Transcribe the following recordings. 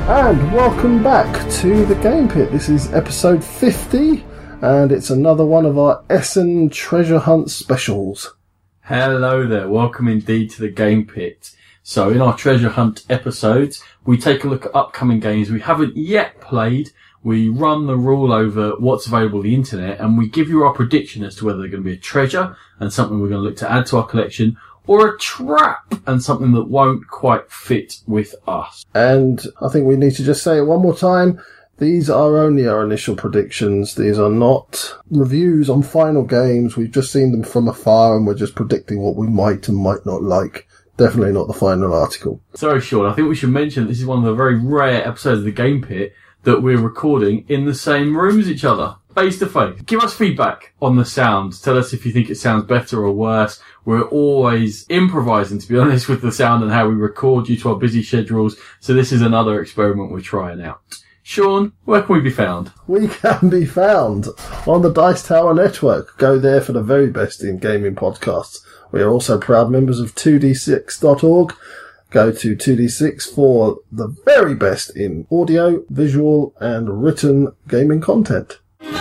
And welcome back to the Game Pit. This is episode 50, and it's another one of our Essen Treasure Hunt specials. Hello there, welcome indeed to the Game Pit. So in our Treasure Hunt episodes, we take a look at upcoming games we haven't yet played, we run the rule over what's available on the internet, and we give you our prediction as to whether they're going to be a treasure and something we're going to look to add to our collection, or a trap and something that won't quite fit with us. And I think we need to just say it one more time. These are only our initial predictions. These are not reviews on final games. We've just seen them from afar and we're just predicting what we might and might not like. Definitely not the final article. Sorry, Sean, I think we should mention this is one of the very rare episodes of the Game Pit that we're recording in the same room as each other, face to face. Give us feedback on the sound. Tell us if you think it sounds better or worse. We're always improvising, to be honest, with the sound and how we record due to our busy schedules. So this is another experiment we're trying out. Sean, where can we be found? We can be found on the Dice Tower Network. Go there for the very best in gaming podcasts. We are also proud members of 2d6.org. Go to 2d6 for the very best in audio, visual and written gaming content.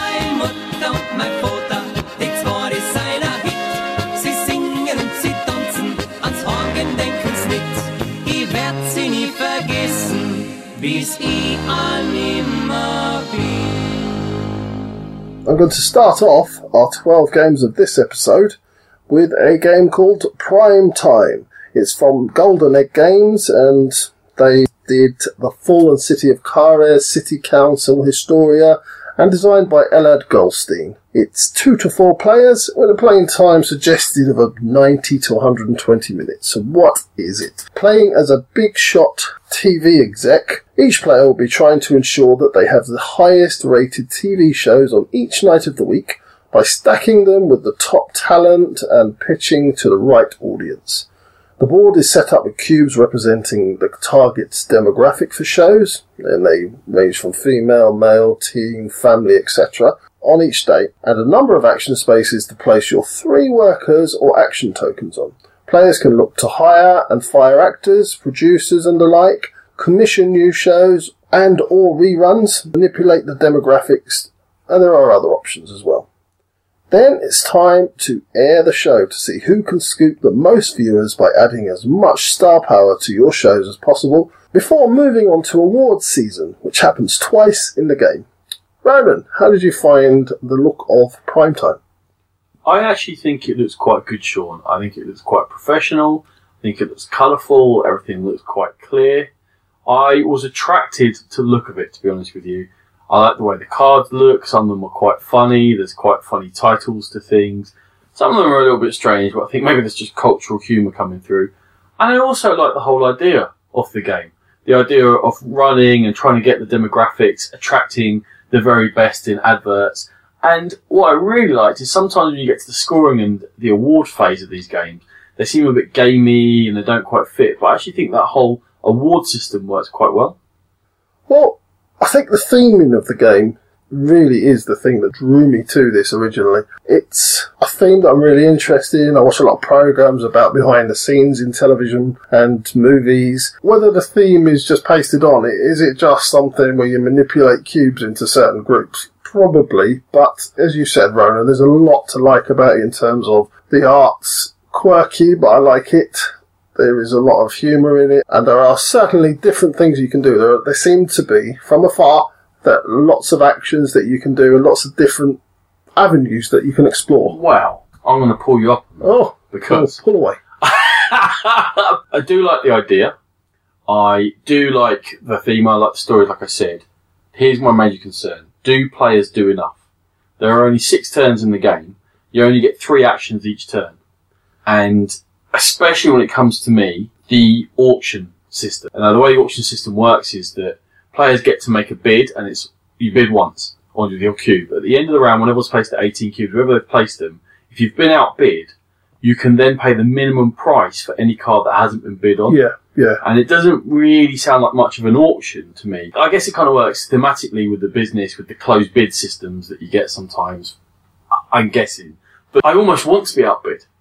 I'm going to start off our 12 games of this episode with a game called Prime Time. It's from Golden Egg Games, and they did The Fallen City of Kares, City Council, Historia, and designed by Elad Goldstein. It's 2 to 4 players with a playing time suggested of 90 to 120 minutes. So what is it? Playing as a big shot TV exec, each player will be trying to ensure that they have the highest rated TV shows on each night of the week by stacking them with the top talent and pitching to the right audience. The board is set up with cubes representing the target's demographic for shows, and they range from female, male, teen, family, etc. on each day, and a number of action spaces to place your 3 workers or action tokens on. Players can look to hire and fire actors, producers and the like, commission new shows and or reruns, manipulate the demographics, and there are other options as well. Then it's time to air the show to see who can scoop the most viewers by adding as much star power to your shows as possible before moving on to awards season, which happens twice in the game. Ronan, how did you find the look of Primetime? I actually think it looks quite good, Sean. I think it looks quite professional. I think it looks colourful. Everything looks quite clear. I was attracted to the look of it, to be honest with you. I like the way the cards look. Some of them are quite funny. There's quite funny titles to things. Some of them are a little bit strange, but I think maybe there's just cultural humour coming through. And I also like the whole idea of the game. The idea of running and trying to get the demographics, attracting the very best in adverts. And what I really liked is sometimes when you get to the scoring and the award phase of these games, they seem a bit gamey and they don't quite fit. But I actually think that whole award system works quite well. Well, I think the theming of the game really is the thing that drew me to this originally. It's a theme that I'm really interested in. I watch a lot of programs about behind the scenes in television and movies. Whether the theme is just pasted on, is it just something where you manipulate cubes into certain groups? Probably, but as you said, Rona, there's a lot to like about it in terms of the art's quirky, but I like it. There is a lot of humour in it, and there are certainly different things you can do. There seem to be, from afar, that lots of actions that you can do and lots of different avenues that you can explore. Wow. I'm going to pull you up. Oh, because pull away. I do like the idea. I do like the theme. I like the story, like I said. Here's my major concern. Do players do enough? There are only 6 turns in the game. You only get 3 actions each turn. And especially when it comes to me, the auction system. Now, the way the auction system works is that players get to make a bid, and it's you bid once on your cube. At the end of the round, when everyone's placed at 18 cubes, wherever they've placed them, if you've been outbid, you can then pay the minimum price for any card that hasn't been bid on. Yeah. And it doesn't really sound like much of an auction to me. I guess it kind of works thematically with the business, with the closed bid systems that you get sometimes, I'm guessing. But I almost want to be outbid.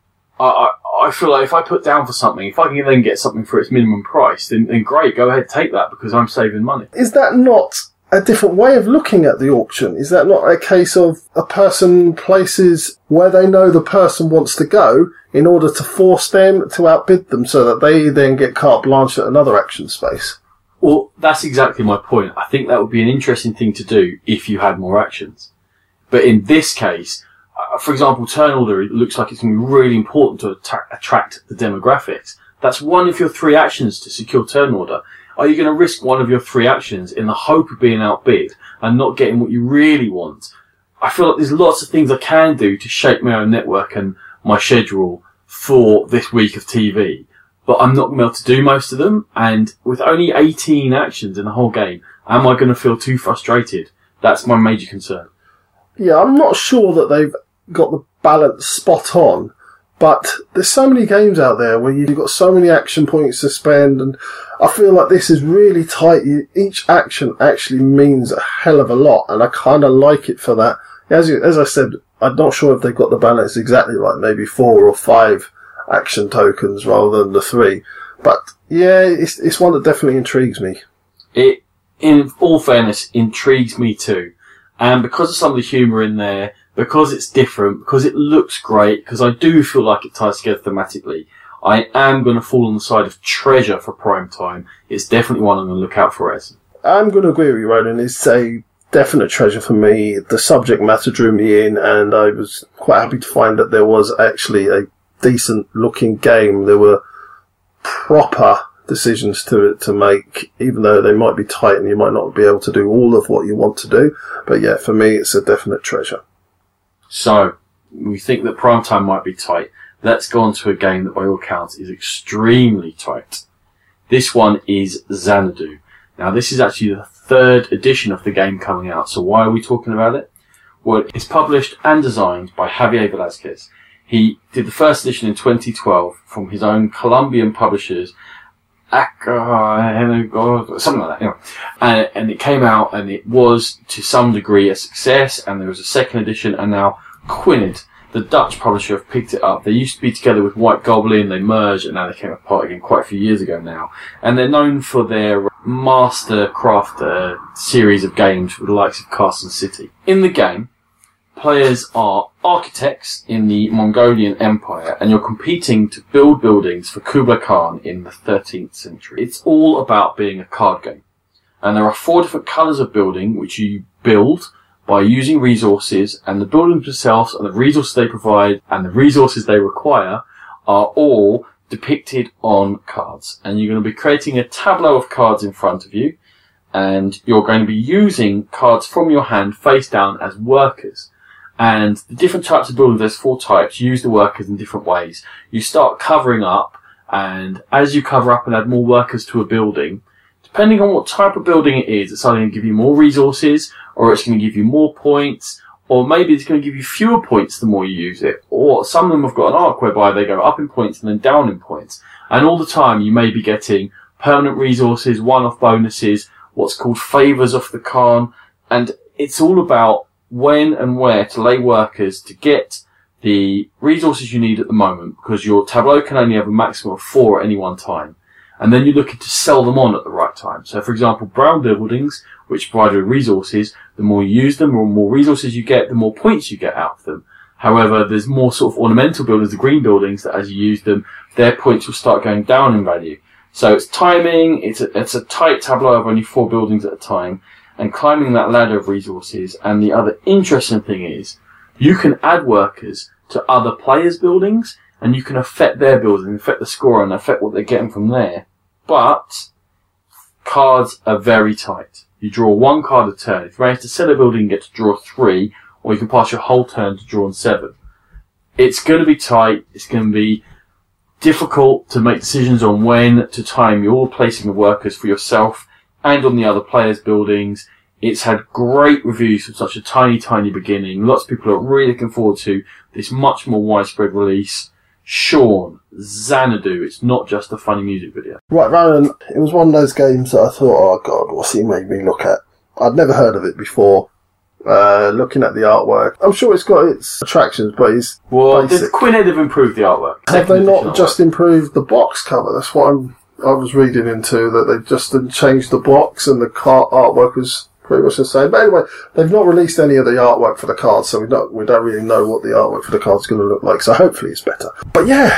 I feel like if I put down for something, if I can then get something for its minimum price, then great, go ahead, take that, because I'm saving money. Is that not a different way of looking at the auction? Is that not a case of a person places where they know the person wants to go in order to force them to outbid them so that they then get carte blanche at another action space? Well, that's exactly my point. I think that would be an interesting thing to do if you had more actions. But in this case, for example, turn order, it looks like it's going to be really important to attract the demographics. That's one of your 3 actions to secure turn order. Are you going to risk one of your 3 actions in the hope of being outbid and not getting what you really want? I feel like there's lots of things I can do to shape my own network and my schedule for this week of TV, but I'm not going to be able to do most of them. And with only 18 actions in the whole game, am I going to feel too frustrated? That's my major concern. Yeah, I'm not sure that they've got the balance spot on, but there's so many games out there where you've got so many action points to spend, and I feel like this is really tight. Each action actually means a hell of a lot, and I kind of like it for that. As I said, I'm not sure if they've got the balance exactly right, maybe 4 or 5 action tokens rather than the 3. But yeah, it's one that definitely intrigues me. It, in all fairness, intrigues me too. And because of some of the humour in there, because it's different, because it looks great, because I do feel like it ties together thematically, I am going to fall on the side of treasure for Prime Time. It's definitely one I'm going to look out for, Ez. I'm going to agree with you, Ronan. It's a definite treasure for me. The subject matter drew me in, and I was quite happy to find that there was actually a decent looking game. There were proper decisions to make, even though they might be tight and you might not be able to do all of what you want to do. But yeah, for me, it's a definite treasure. So, we think that Prime Time might be tight. Let's go on to a game that by all accounts is extremely tight. This one is Xanadu. Now, this is actually the 3rd edition of the game coming out. So why are we talking about it? Well, it's published and designed by Javier Velázquez. He did the 1st edition in 2012 from his own Colombian publishers, something like that, anyway. And it came out, and it was to some degree a success, and there was a 2nd edition, and now Quinid, the Dutch publisher, have picked it up. They used to be together with White Goblin, they merged, and now they came apart again quite a few years ago now. And they're known for their Mastercraft series of games with the likes of Castle City. In the game, players are architects in the Mongolian Empire, and you're competing to build buildings for Kublai Khan in the 13th century. It's all about being a card game. And there are 4 different colours of building which you build by using resources, and the buildings themselves and the resources they provide and the resources they require are all depicted on cards. And you're going to be creating a tableau of cards in front of you, and you're going to be using cards from your hand face down as workers. And the different types of buildings, there's 4 types, use the workers in different ways. You start covering up, and as you cover up and add more workers to a building, depending on what type of building it is, it's either going to give you more resources, or it's going to give you more points, or maybe it's going to give you fewer points the more you use it. Or some of them have got an arc whereby they go up in points and then down in points. And all the time you may be getting permanent resources, one-off bonuses, what's called favours of the Khan, and it's all about when and where to lay workers to get the resources you need at the moment, because your tableau can only have a maximum of 4 at any one time. And then you're looking to sell them on at the right time. So, for example, brown buildings, which provide with resources, the more you use them, or more resources you get, the more points you get out of them. However, there's more sort of ornamental buildings, the green buildings, that as you use them, their points will start going down in value. So it's timing, it's a tight tableau of only 4 buildings at a time, and climbing that ladder of resources. And the other interesting thing is, you can add workers to other players' buildings, and you can affect their building, affect the score, and affect what they're getting from there. But cards are very tight. You draw 1 card a turn. If you manage to sell a building, you get to draw 3, or you can pass your whole turn to draw 7. It's going to be tight. It's going to be difficult to make decisions on when to time your placing of workers for yourself and on the other players' buildings. It's had great reviews from such a tiny, tiny beginning. Lots of people are really looking forward to this much more widespread release. Sean, Xanadu, it's not just a funny music video. Right, Ronan, it was one of those games that I thought, oh God, what's he made me look at? I'd never heard of it before. looking at the artwork, I'm sure it's got its attractions, but it's basic. Quinhead have improved the artwork. Have they not just improved the box cover? That's what I was reading into, that they just didn't change the box and the card artwork was pretty much the same. But anyway, they've not released any of the artwork for the cards, so we don't really know what the artwork for the card's going to look like. So hopefully it's better. But yeah,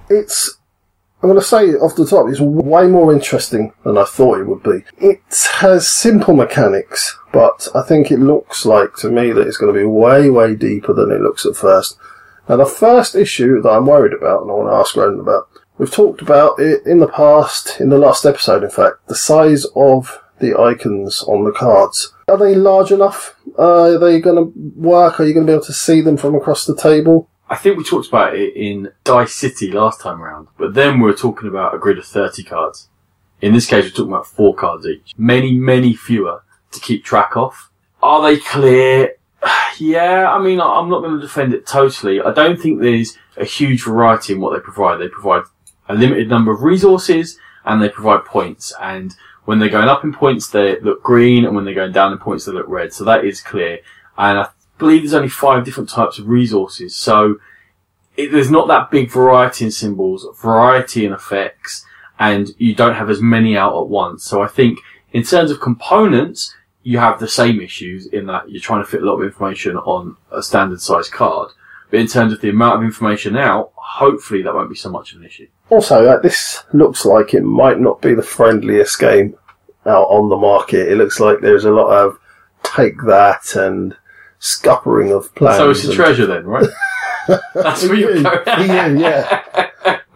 I'm going to say off the top, it's way more interesting than I thought it would be. It has simple mechanics, but I think it looks like to me that it's going to be way, way deeper than it looks at first. Now, the first issue that I'm worried about, and I want to ask Ronan about, we've talked about it in the past, in the last episode, in fact, the size of the icons on the cards. Are they large enough? Are they going to work? Are you going to be able to see them from across the table? I think we talked about it in Dice City last time around, but then we were talking about a grid of 30 cards. In this case, we're talking about 4 cards each. Many, many fewer to keep track of. Are they clear? Yeah, I mean, I'm not going to defend it totally. I don't think there's a huge variety in what they provide. They provide a limited number of resources, and they provide points. And when they're going up in points, they look green, and when they're going down in points, they look red. So that is clear. And I believe there's only 5 different types of resources, so there's not that big variety in symbols, variety in effects, and you don't have as many out at once. So I think in terms of components, you have the same issues in that you're trying to fit a lot of information on a standard size card. But in terms of the amount of information out, hopefully that won't be so much of an issue. Also, this looks like it might not be the friendliest game out on the market. It looks like there's a lot of take that and scuppering of plans. So it's a treasure then, right? That's where you go. Yeah.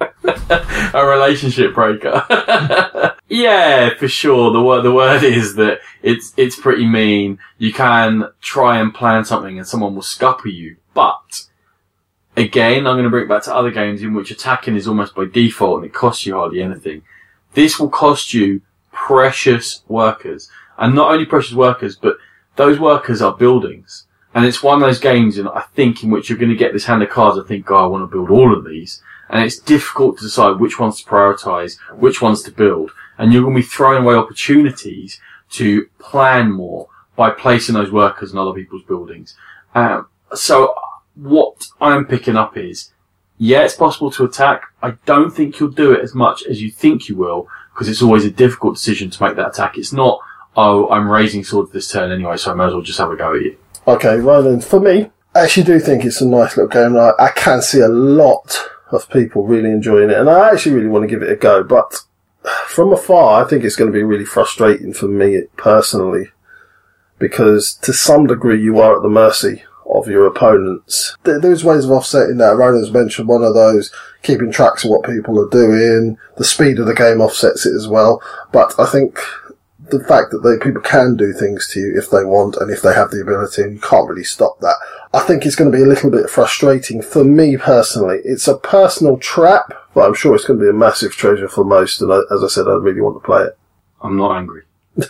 A relationship breaker. Yeah, for sure. The word is that it's pretty mean. You can try and plan something and someone will scupper you. But, again, I'm going to bring it back to other games in which attacking is almost by default and it costs you hardly anything. This will cost you precious workers. And not only precious workers, but those workers are buildings. And it's one of those games, I think, in which you're going to get this hand of cards and think, I want to build all of these. And it's difficult to decide which ones to prioritise, which ones to build. And you're going to be throwing away opportunities to plan more by placing those workers in other people's buildings. So what I'm picking up is, yeah, it's possible to attack. I don't think you'll do it as much as you think you will, because it's always a difficult decision to make that attack. It's not, I'm raising swords this turn anyway, so I may as well just have a go at you. Okay, well then, for me, I actually do think it's a nice little game. I can see a lot of people really enjoying it, and I actually really want to give it a go, but from afar, I think it's going to be really frustrating for me personally, because to some degree you are at the mercy of your opponents. There's ways of offsetting that. Ronan's mentioned one of those, keeping tracks of what people are doing. The speed of the game offsets it as well, but I think the fact that people can do things to you if they want and if they have the ability, and you can't really stop that. I think it's going to be a little bit frustrating for me personally. It's a personal trap, but I'm sure it's going to be a massive treasure for most, and as I said, I really want to play it. I'm not angry.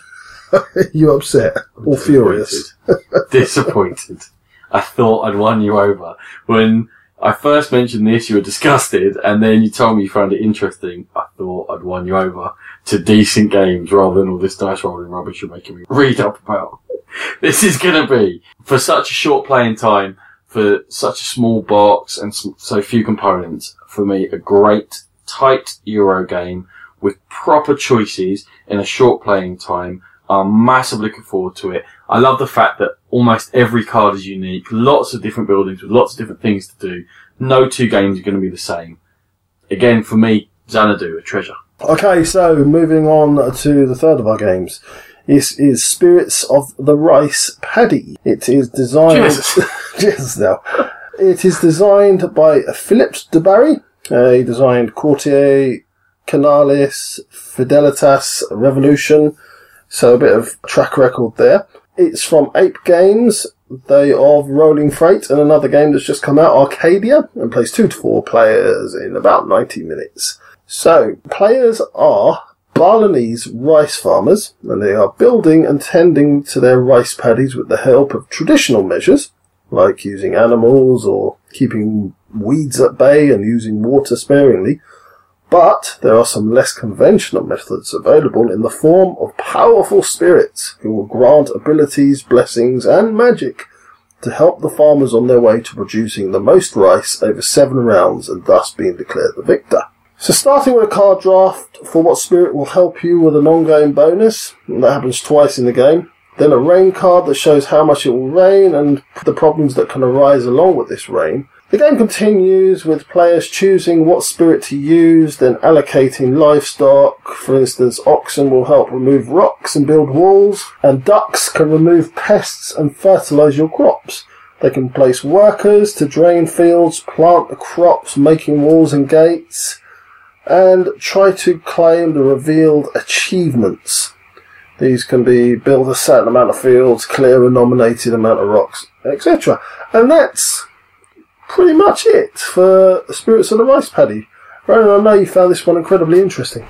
You upset? Or furious? Disappointed. I thought I'd won you over. When I first mentioned this, you were disgusted, and then you told me you found it interesting. I thought I'd won you over to decent games rather than all this dice rolling rubbish you're making me read up about. This is going to be, for such a short playing time, for such a small box and so few components, for me, a great, tight Euro game with proper choices in a short playing time. I'm massively looking forward to it. I love the fact that almost every card is unique, lots of different buildings with lots of different things to do. No 2 games are going to be the same. Again, for me, Xanadu, a treasure. Okay, so moving on to the third of our games. This is Spirits of the Rice Paddy. It is designed... Jesus, now. It is designed by Philippe de Barry. He designed Courtier, Canalis, Fidelitas, Revolution. So a bit of track record there. It's from Ape Games. They are Rolling Freight, and another game that's just come out, Arcadia, and plays 2 to 4 players in about 90 minutes. So, players are Balinese rice farmers, and they are building and tending to their rice paddies with the help of traditional measures, like using animals or keeping weeds at bay and using water sparingly. But there are some less conventional methods available in the form of powerful spirits who will grant abilities, blessings, and magic to help the farmers on their way to producing the most rice over 7 rounds and thus being declared the victor. So starting with a card draft for what spirit will help you with an ongoing bonus, and that happens twice in the game. Then a rain card that shows how much it will rain and the problems that can arise along with this rain. The game continues with players choosing what spirit to use, then allocating livestock. For instance, oxen will help remove rocks and build walls, and ducks can remove pests and fertilise your crops. They can place workers to drain fields, plant the crops, making walls and gates, and try to claim the revealed achievements. These can be build a certain amount of fields, clear a nominated amount of rocks, etc. And that's pretty much it for Spirits of the Rice Paddy. Ronan, I know you found this one incredibly interesting.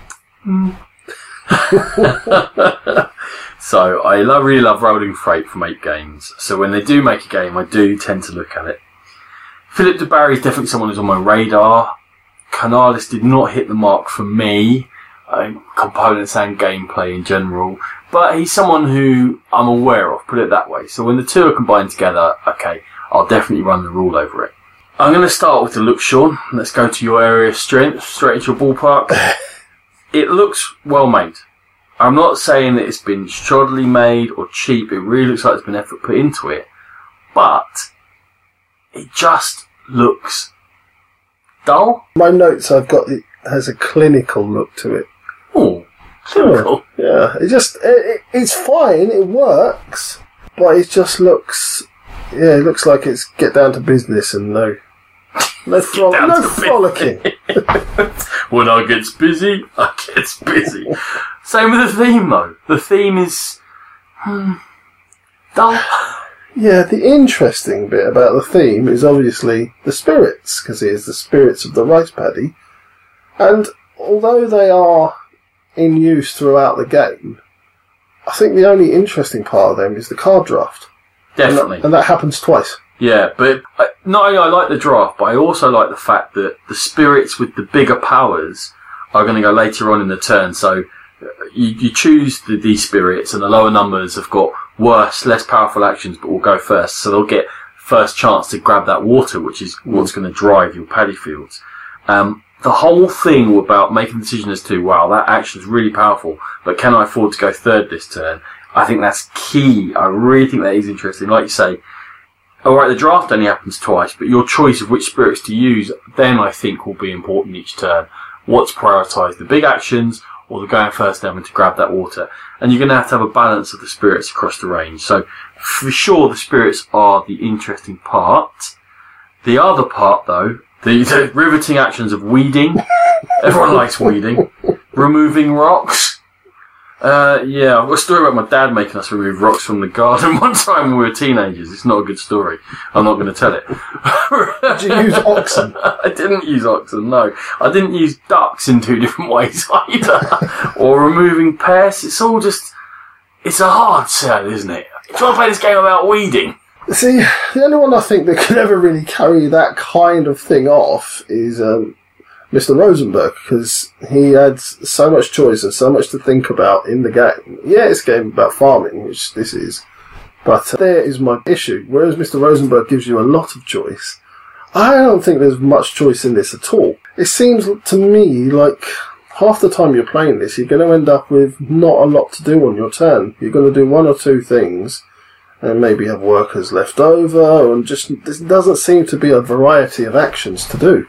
So, I really love Rolling Freight from 8 Games. So when they do make a game, I do tend to look at it. Philip de Barry is definitely someone who's on my radar. Canalis did not hit the mark for me, components and gameplay in general, but he's someone who I'm aware of, put it that way. So when the two are combined together, okay, I'll definitely run the rule over it. I'm going to start with the look, Sean. Let's go to your area of strength, straight into your ballpark. It looks well made. I'm not saying that it's been shoddily made or cheap. It really looks like there's been effort put into it. But it just looks dull. My notes I've got, it has a clinical look to it. Oh, clinical. Yeah, it's fine, it works, but it just looks... Yeah, it looks like it's get down to business and no frolicking. When I gets busy, I gets busy. Same with the theme, though. The theme is dull. Yeah, the interesting bit about the theme is obviously the spirits, because it is the spirits of the rice paddy. And although they are in use throughout the game, I think the only interesting part of them is the card draft. Definitely. And that happens twice. Yeah, but not only I like the draft, but I also like the fact that the spirits with the bigger powers are going to go later on in the turn. So you choose these spirits, and the lower numbers have got worse, less powerful actions, but will go first. So they'll get first chance to grab that water, which is what's going to drive your paddy fields. The whole thing about making the decision as to, wow, that action is really powerful, but can I afford to go third this turn? I think that's key. I really think that is interesting. Like you say, alright, the draft only happens twice, but your choice of which spirits to use then I think will be important each turn. What's prioritised, the big actions or the going first having to grab that water? And you're going to have a balance of the spirits across the range. So for sure the spirits are the interesting part. The other part though, the riveting actions of weeding. Everyone likes weeding. Removing rocks. Yeah, I've got a story about my dad making us remove rocks from the garden one time when we were teenagers. It's not a good story. I'm not going to tell it. Did you use oxen? I didn't use oxen, no. I didn't use ducks in 2 different ways either. Or removing pests. It's all just... It's a hard sell, isn't it? Do you want to play this game about weeding? See, the only one I think that could ever really carry that kind of thing off is... Mr. Rosenberg, because he adds so much choice and so much to think about in the game. Yeah, it's a game about farming, which this is, but there is my issue. Whereas Mr. Rosenberg gives you a lot of choice, I don't think there's much choice in this at all. It seems to me like half the time you're playing this, you're going to end up with not a lot to do on your turn. You're going to do 1 or 2 things, and maybe have workers left over, and just there doesn't seem to be a variety of actions to do.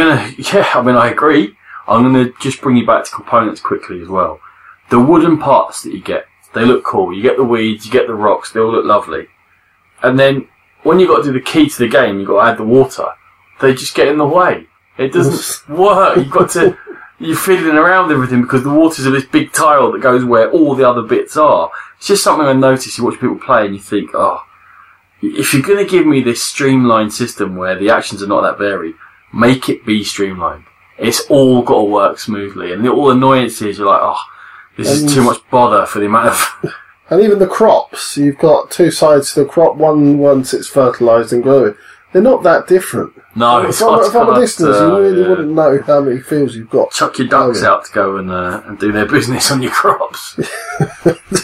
I agree. I'm going to just bring you back to components quickly as well. The wooden parts that you get, they look cool. You get the weeds, you get the rocks, they all look lovely. And then, when you've got to do the key to the game, you've got to add the water. They just get in the way. It doesn't work. You're fiddling around with everything because the water's this big tile that goes where all the other bits are. It's just something I notice. You watch people play and you think, if you're going to give me this streamlined system where the actions are not that varied, make it be streamlined. It's all got to work smoothly. And all annoyances, you're like, this is too much bother for the amount of... And even the crops, you've got 2 sides to the crop. One once it's fertilised and growing. They're not that different. No, it's from a distance, you really wouldn't know how many fields you've got. Chuck your ducks out to go and do their business on your crops.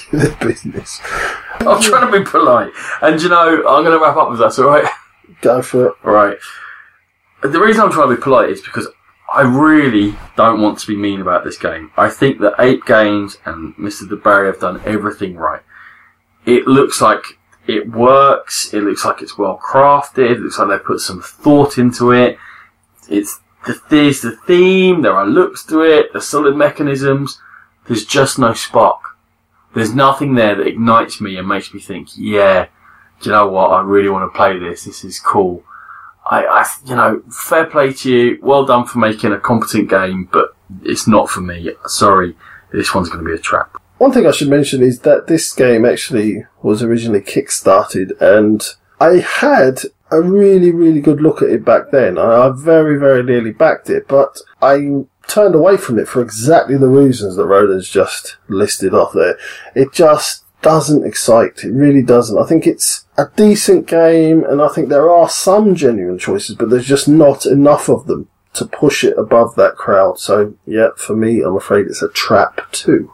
their business. I'm trying to be polite. And, I'm going to wrap up with that, alright? Go for it. Right. The reason I'm trying to be polite is because I really don't want to be mean about this game. I think that Ape Games and Mr. DeBerry have done everything right. It looks like it works. It looks like it's well crafted. It looks like they put some thought into it. There's the theme. There are looks to it. There's solid mechanisms. There's just no spark. There's nothing there that ignites me and makes me think, yeah, do you know what? I really want to play this. This is cool. Fair play to you. Well done for making a competent game, but it's not for me. Sorry, this one's going to be a trap. One thing I should mention is that this game actually was originally kick-started, and I had a really, really good look at it back then. I very, very nearly backed it, but I turned away from it for exactly the reasons that Roland's just listed off there. It just doesn't excite. It really doesn't. I think it's a decent game, and I think there are some genuine choices, but there's just not enough of them to push it above that crowd. So, yeah, for me, I'm afraid it's a trap too.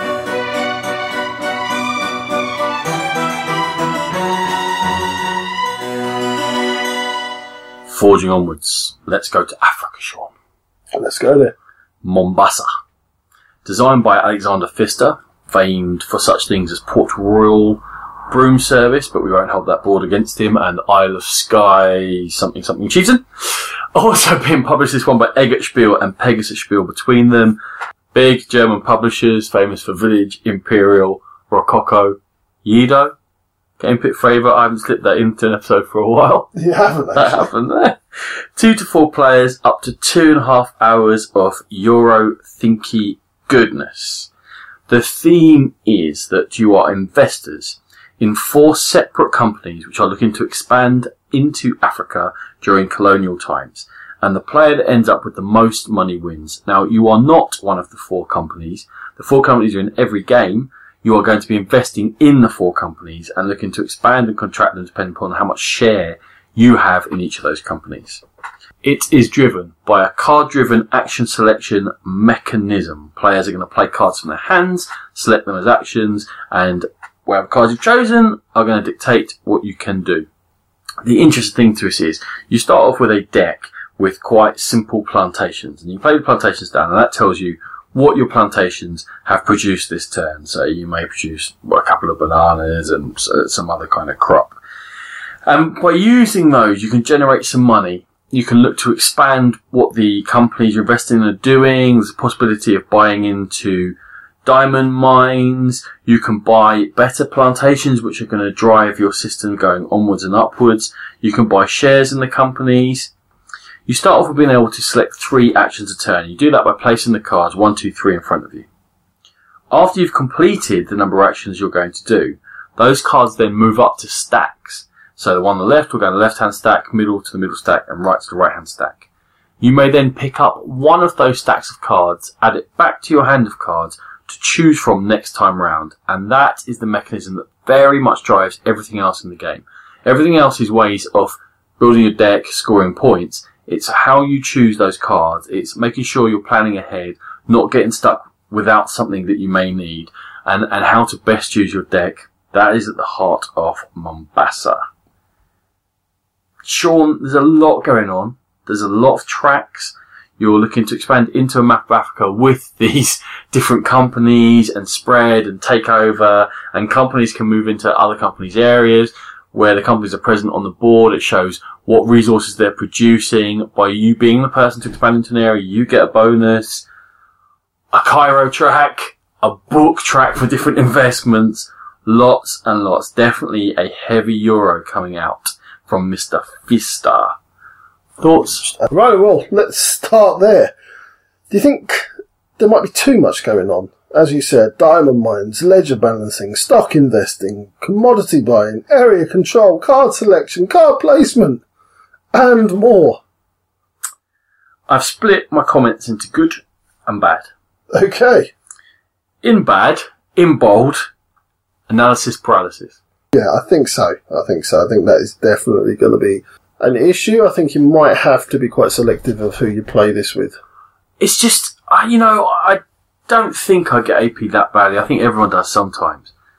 Forging onwards. Let's go to Africa, Sean. Let's go there. Mombasa. Designed by Alexander Pfister, famed for such things as Port Royal Broom Service, but we won't hold that board against him, and Isle of Skye something Chieftain. Also being published, this one by Eggert Spiel and Pegasus Spiel between them. Big German publishers, famous for Village, Imperial, Rococo, Yido. Game Pit favourite. I haven't slipped that into an episode for a while. You haven't, actually. That happened there. 2 to 4 players, up to 2.5 hours of Euro thinky goodness. The theme is that you are investors in 4 separate companies which are looking to expand into Africa during colonial times. And the player that ends up with the most money wins. Now, you are not one of the 4 companies. The 4 companies are in every game. You are going to be investing in the 4 companies and looking to expand and contract them depending upon how much share you have in each of those companies. It is driven by a card-driven action selection mechanism. Players are going to play cards from their hands, select them as actions, and whatever cards you've chosen are going to dictate what you can do. The interesting thing to us is you start off with a deck with quite simple plantations, and you play the plantations down, and that tells you what your plantations have produced this turn. So you may produce a couple of bananas and some other kind of crop. And by using those, you can generate some money. You can look to expand what the companies you're investing in are doing. There's a possibility of buying into diamond mines. You can buy better plantations, which are going to drive your system going onwards and upwards. You can buy shares in the companies. You start off with being able to select 3 actions a turn. You do that by placing the cards 1, 2, 3 in front of you. After you've completed the number of actions you're going to do, those cards then move up to stacks. So the one on the left will go to the left-hand stack, middle to the middle stack, and right to the right-hand stack. You may then pick up one of those stacks of cards, add it back to your hand of cards to choose from next time round. And that is the mechanism that very much drives everything else in the game. Everything else is ways of building your deck, scoring points. It's how you choose those cards. It's making sure you're planning ahead, not getting stuck without something that you may need, and how to best use your deck. That is at the heart of Mombasa. Sean, there's a lot going on. There's a lot of tracks. You're looking to expand into a map of Africa with these different companies and spread and take over, and companies can move into other companies' areas where the companies are present on the board. It shows what resources they're producing. By you being the person to expand into an area, you get a bonus. A Cairo track, a book track for different investments. Lots and lots. Definitely a heavy Euro coming out from Mr. Pfister. Thoughts? Right, well, let's start there. Do you think there might be too much going on? As you said, diamond mines, ledger balancing, stock investing, commodity buying, area control, card selection, card placement, and more. I've split my comments into good and bad. Okay. In bad, in bold, analysis paralysis. Yeah, I think so. I think that is definitely going to be an issue. I think you might have to be quite selective of who you play this with. It's just, I don't think I get AP that badly. I think everyone does sometimes.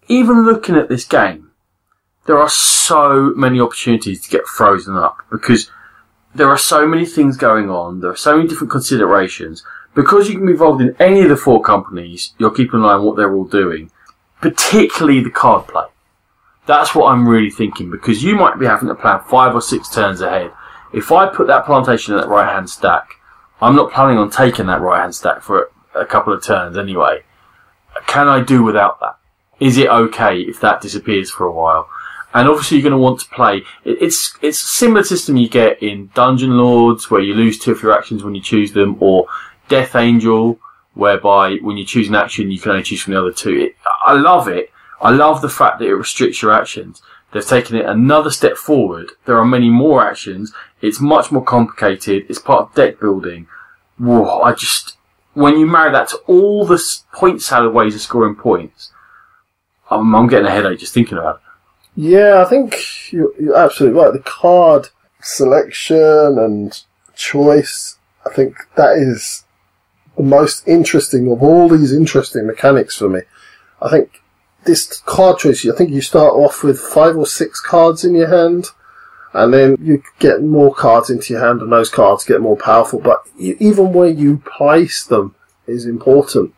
even looking at this game, there are so many opportunities to get frozen up because there are so many things going on. There are so many different considerations. Because you can be involved in any of the 4 companies, you're keeping an eye on what they're all doing, particularly the card play. That's what I'm really thinking, because you might be having to plan 5 or 6 turns ahead. If I put that plantation in that right-hand stack, I'm not planning on taking that right-hand stack for a couple of turns anyway. Can I do without that? Is it okay if that disappears for a while? And obviously you're going to want to play. It's a similar system you get in Dungeon Lords, where you lose 2 of your actions when you choose them, or Death Angel, whereby when you choose an action, you can only choose from the other 2. I love it. I love the fact that it restricts your actions. They've taken it another step forward. There are many more actions. It's much more complicated. It's part of deck building. Whoa, when you marry that to all the point salad ways of scoring points, I'm getting a headache just thinking about it. Yeah, I think you're absolutely right. The card selection and choice, I think that is the most interesting of all these interesting mechanics for me. I think this card choice, I think you start off with 5 or 6 cards in your hand, and then you get more cards into your hand, and those cards get more powerful. But even where you place them is important.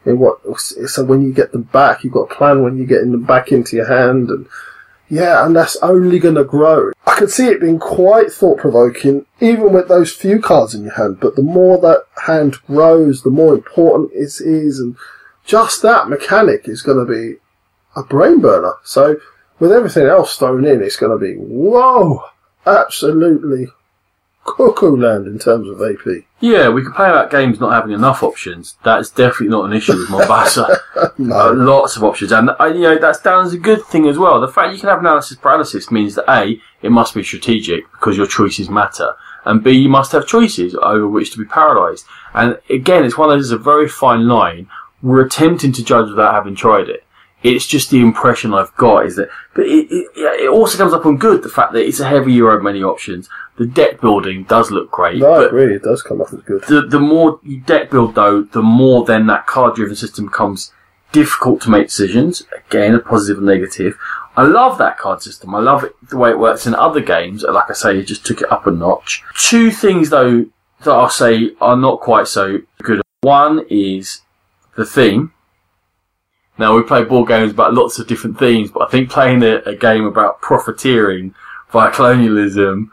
So when you get them back, you've got to plan when you're getting them back into your hand, and that's only going to grow. I could see it being quite thought-provoking, even with those few cards in your hand, but the more that hand grows, the more important it is, and just that mechanic is going to be a brain burner. So with everything else thrown in, it's going to be, whoa, absolutely cuckoo land in terms of AP. Yeah, we could play about games not having enough options. That's definitely not an issue with Mombasa. No. Lots of options, and that's down as a good thing as well. The fact you can have analysis paralysis means that A, it must be strategic because your choices matter, and B, you must have choices over which to be paralysed. And again, it's one of those, a very fine line. We're attempting to judge without having tried it. It's just the impression I've got is that, but it also comes up on good, the fact that it's a heavy Euro of many options. The deck building does look great. No, I agree, it does come up as good. The more you deck build though, the more then that card driven system becomes difficult to make decisions. Again, a positive and negative. I love that card system. I love it, the way it works in other games. Like I say, it just took it up a notch. 2 things though that I'll say are not quite so good. One is the theme. Now, we play board games about lots of different themes, but I think playing a game about profiteering via colonialism,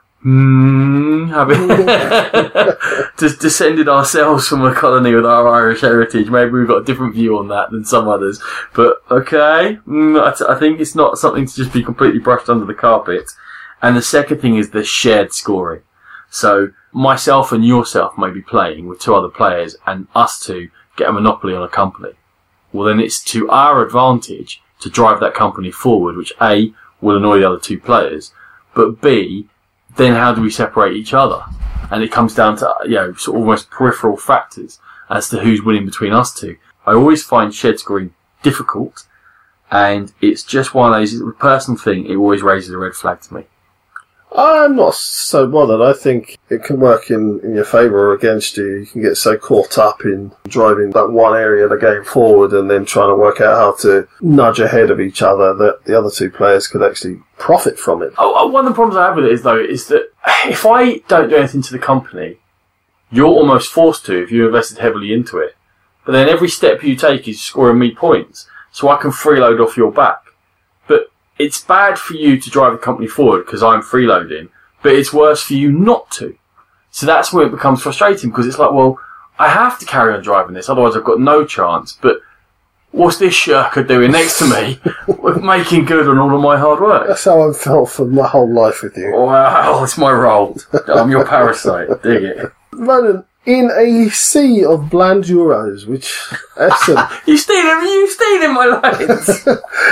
having just descended ourselves from a colony with our Irish heritage, maybe we've got a different view on that than some others. But, okay, I think it's not something to just be completely brushed under the carpet. And the second thing is the shared scoring. So, myself and yourself may be playing with 2 other players, and us 2 get a monopoly on a company. Well, then it's to our advantage to drive that company forward, which A, will annoy the other 2 players, but B, then how do we separate each other? And it comes down to, sort of almost peripheral factors as to who's winning between us 2. I always find shared scoring difficult, and it's just one of those, a personal thing, it always raises a red flag to me. I'm not so bothered. I think it can work in your favour or against you. You can get so caught up in driving that one area of the game forward and then trying to work out how to nudge ahead of each other that the other 2 players could actually profit from it. One of the problems I have with it is that if I don't do anything to the company, you're almost forced to if you invested heavily into it. But then every step you take is scoring me points, so I can freeload off your back. But it's bad for you to drive the company forward because I'm freeloading, but it's worse for you not to. So that's where it becomes frustrating because it's like, well, I have to carry on driving this, otherwise I've got no chance. But what's this shirker doing next to me with making good on all of my hard work? That's how I've felt for my whole life with you. Wow, it's my role. I'm your parasite. Dig it. Ronan, in a sea of bland Euros, which Essen... you stealing my lines.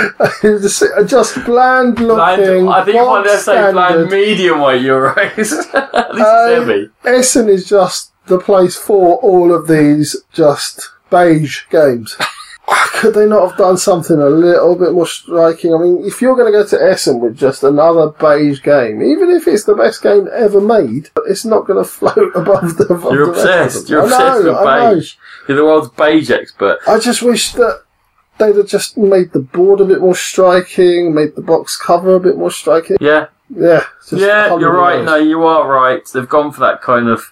Just bland looking. I think if I say bland medium weight Euros. This is heavy. Essen is just the place for all of these just beige games. Could they not have done something a little bit more striking? I mean, if you're going to go to Essen with just another beige game, even if it's the best game ever made, it's not going to float above the... You're obsessed. You're obsessed with beige. You're the world's beige expert. I just wish that they'd have just made the board a bit more striking, made the box cover a bit more striking. Yeah. Yeah. Yeah, you're right. No, you are right. They've gone for that kind of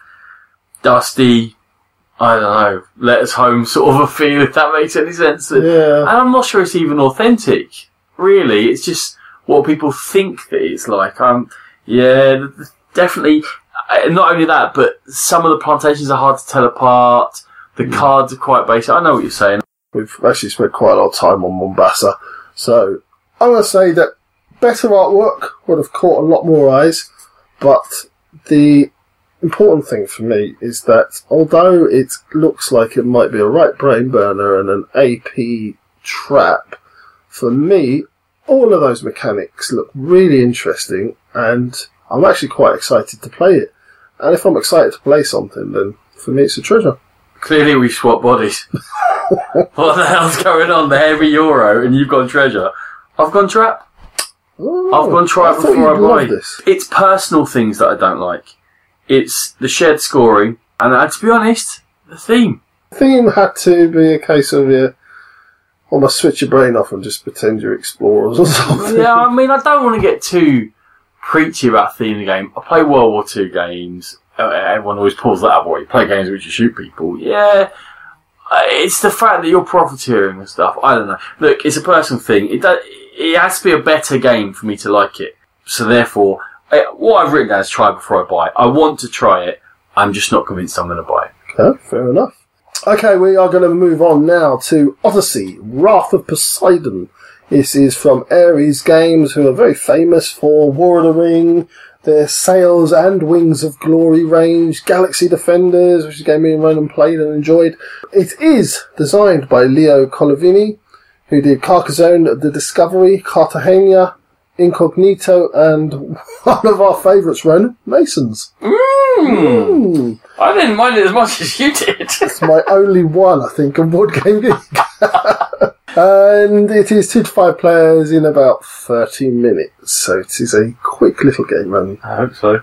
dusty, I don't know, let us home sort of a feel, if that makes any sense. Yeah. And I'm not sure it's even authentic. Really, it's just what people think that it's like. Yeah, definitely. Not only that, but some of the plantations are hard to tell apart. The cards are quite basic. I know what you're saying. We've actually spent quite a lot of time on Mombasa. So I'm going to say that better artwork would have caught a lot more eyes. But the important thing for me is that although it looks like it might be a right brain burner and an AP trap, for me, all of those mechanics look really interesting, and I'm actually quite excited to play it. And if I'm excited to play something, then for me it's a treasure. Clearly we swap bodies. What the hell's going on? The heavy Euro and you've gone treasure. I've gone trap. Oh, I've gone try it before I buy. This. It's personal things that I don't like. It's the shared scoring, and to be honest, the theme. The theme had to be a case of almost switch your brain off and just pretend you're explorers or something. Yeah, I mean, I don't want to get too preachy about the theme of the game. I play World War II games. Everyone always pulls that up. What, you play games in which you shoot people? Yeah. It's the fact that you're profiteering and stuff. I don't know. Look, it's a personal thing. It has to be a better game for me to like it. So therefore, what I've written down is try before I buy it. I want to try it. I'm just not convinced I'm going to buy it. Okay, fair enough. Okay, we are going to move on now to Odyssey, Wrath of Poseidon. This is from Ares Games, who are very famous for War of the Ring, their Sails and Wings of Glory range, Galaxy Defenders, which is a game me and Ronan played and enjoyed. It is designed by Leo Colovini, who did Carcassonne, The Discovery, Cartagena, Incognito, and one of our favourites, Ronan, Masons. I didn't mind it as much as you did. It's my only one, I think, on Board Game Geek. And it is 2 to 5 players in about 30 minutes, so it is a quick little game, Ronan. I hope so.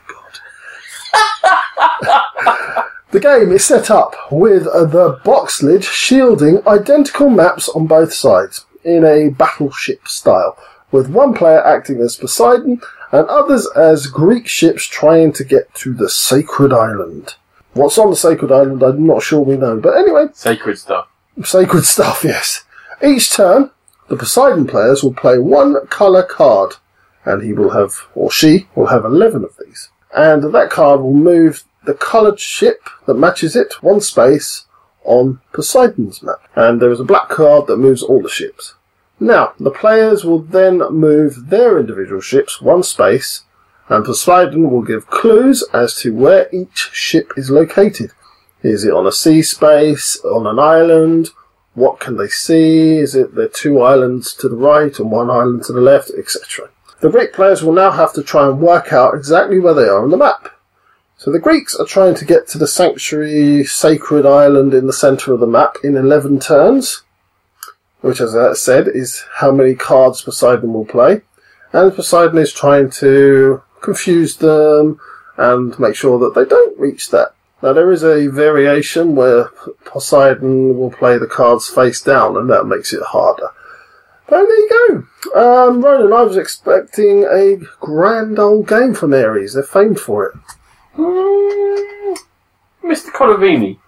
Thank God. The game is set up with the box lid shielding identical maps on both sides in a battleship style, with one player acting as Poseidon and others as Greek ships trying to get to the Sacred Island. What's on the Sacred Island, I'm not sure we know, but anyway. Sacred stuff. Sacred stuff, yes. Each turn, the Poseidon players will play one colour card, and he will have, or she will have 11 of these. And that card will move the coloured ship that matches it one space on Poseidon's map. And there is a black card that moves all the ships. Now, the players will then move their individual ships one space, and Poseidon will give clues as to where each ship is located. Is it on a sea space, on an island? What can they see? Is it there 2 islands to the right and 1 island to the left, etc. The Greek players will now have to try and work out exactly where they are on the map. So the Greeks are trying to get to the sanctuary sacred island in the centre of the map in 11 turns, which, as I said, is how many cards Poseidon will play. And Poseidon is trying to confuse them and make sure that they don't reach that. Now, there is a variation where Poseidon will play the cards face down, and that makes it harder. But there you go. Ronan, I was expecting a grand old game from Ares. They're famed for it. Mr. Colovini.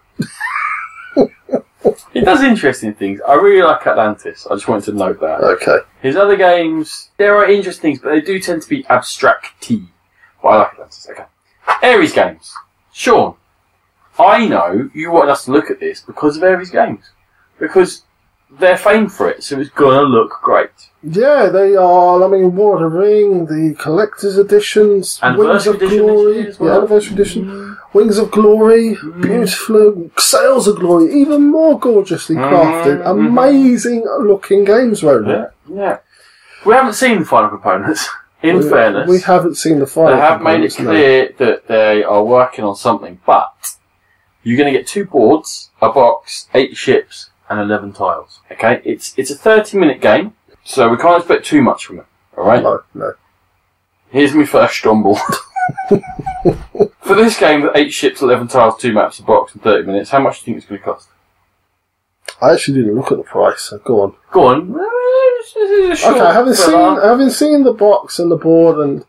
He does interesting things. I really like Atlantis. I just wanted to note that. Okay. His other games, there are interesting things, but they do tend to be abstract-y. But I like Atlantis. Okay. Ares Games. Sean, I know you wanted us to look at this because of Ares Games. Because they're famed for it, so it's gonna look great. Yeah, they are. I mean, War of the Ring, the collector's editions, Wings of Glory, as well. The anniversary edition, Wings of Glory, beautiful Sails of Glory, even more gorgeously crafted, amazing looking games, Ronan. Yeah. We haven't seen the final components. In fairness, we haven't seen the final. They have made it clear that they are working on something, but you're going to get 2 boards, a box, 8 ships, and 11 tiles. Okay, it's a 30-minute game, so we can't expect too much from it. All right? No. Here's my first stumble. For this game with 8 ships, 11 tiles, 2 maps, a box, and 30 minutes, how much do you think it's going to cost? I actually didn't look at the price, so go on. Go on. Okay, having seen the box and the board, and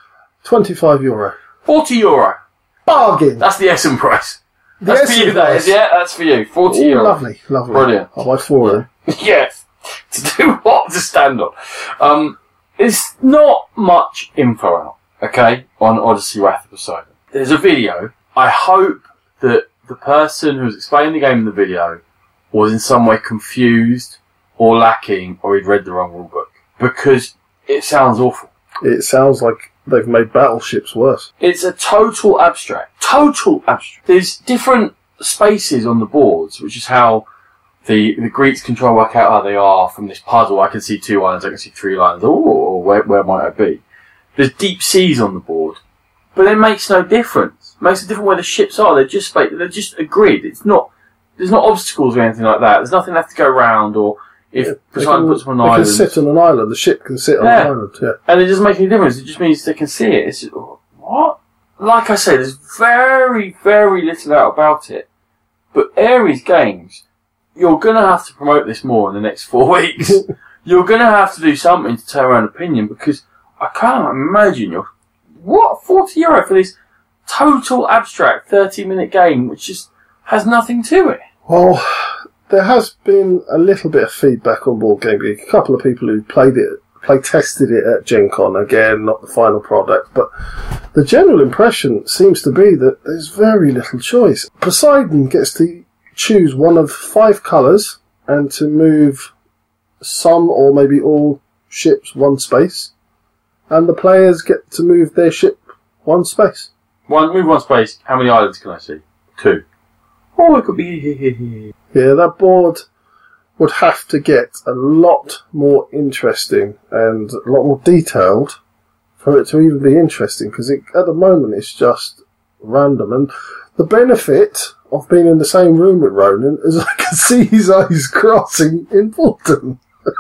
€25. €40. Bargain! That's the Essen price. That's for you, that is, yeah? That's for you. €40. Lovely. Brilliant. I'll buy 4 of them. Yes. To do what? To stand on. It's not much info out, okay, on Odyssey Wrath of Poseidon. There's a video. I hope that the person who's explaining the game in the video was in some way confused or lacking, or he'd read the wrong rulebook. Because it sounds awful. It sounds like they've made battleships worse. It's a total abstract. Total abstract. There's different spaces on the boards, which is how the Greeks can try and work out how they are from this puzzle. I can see 2 islands, I can see 3 islands. Oh, where might I be? There's deep seas on the board. But it makes no difference. It makes a difference where the ships are. They're just a grid. There's not obstacles or anything like that. There's nothing left to go around, or if Poseidon puts them on an island. They can sit on an island. The ship can sit on an island, yeah. And it doesn't make any difference. It just means they can see it. It's just, what? Like I say, there's very, very little out about it. But Ares Games, you're going to have to promote this more in the next 4 weeks. You're going to have to do something to turn around opinion, because I can't imagine what, €40 for this total abstract 30-minute game which just has nothing to it? Well, there has been a little bit of feedback on Board Game Geek. A couple of people who play tested it at Gen Con. Again, not the final product, but the general impression seems to be that there's very little choice. Poseidon gets to choose one of 5 colours and to move some or maybe all ships 1 space, and the players get to move their ship 1 space. Move 1 space. How many islands can I see? 2. Oh, it could be... Yeah, that board would have to get a lot more interesting and a lot more detailed for it to even be interesting, because at the moment it's just random. And the benefit of being in the same room with Ronan is I can see his eyes crossing in Fulton.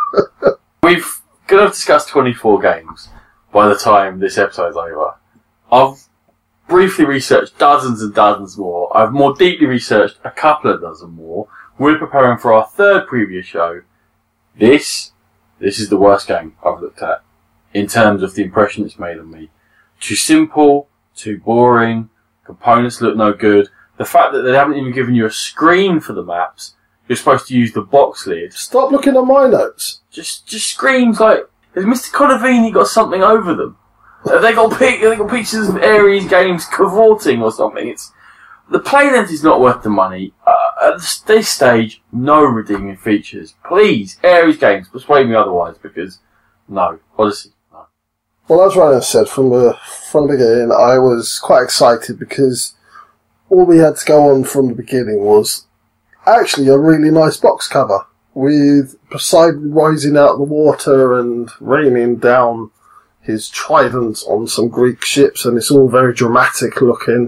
We've going to discuss 24 games by the time this episode's over. I've briefly researched dozens and dozens more. I've more deeply researched a couple of dozen more. We're preparing for our 3rd preview show. This is the worst game I've looked at in terms of the impression it's made on me. Too simple, too boring, components look no good. The fact that they haven't even given you a screen for the maps, you're supposed to use the box lid. Stop looking at my notes. Just screams like, has Mr. Codavini got something over them? Have they got pictures of Ares Games cavorting or something? The play length is not worth the money. At this stage, no redeeming features. Please, Ares Games, persuade me otherwise, because no. Odyssey, no. Well, as Ryan said, from the beginning, I was quite excited because all we had to go on from the beginning was actually a really nice box cover with Poseidon rising out of the water and raining down his trident on some Greek ships, and it's all very dramatic looking.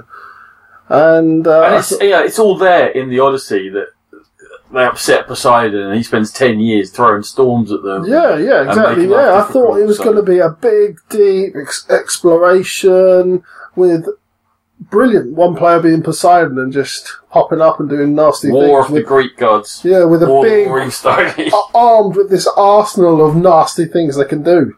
And it's all there in the Odyssey that they upset Poseidon and he spends 10 years throwing storms at them. Yeah, exactly. Yeah, I thought it was going to be a big, deep exploration with brilliant one player being Poseidon and just popping up and doing nasty things. War of the Greek gods. Yeah, with a big, armed with this arsenal of nasty things they can do.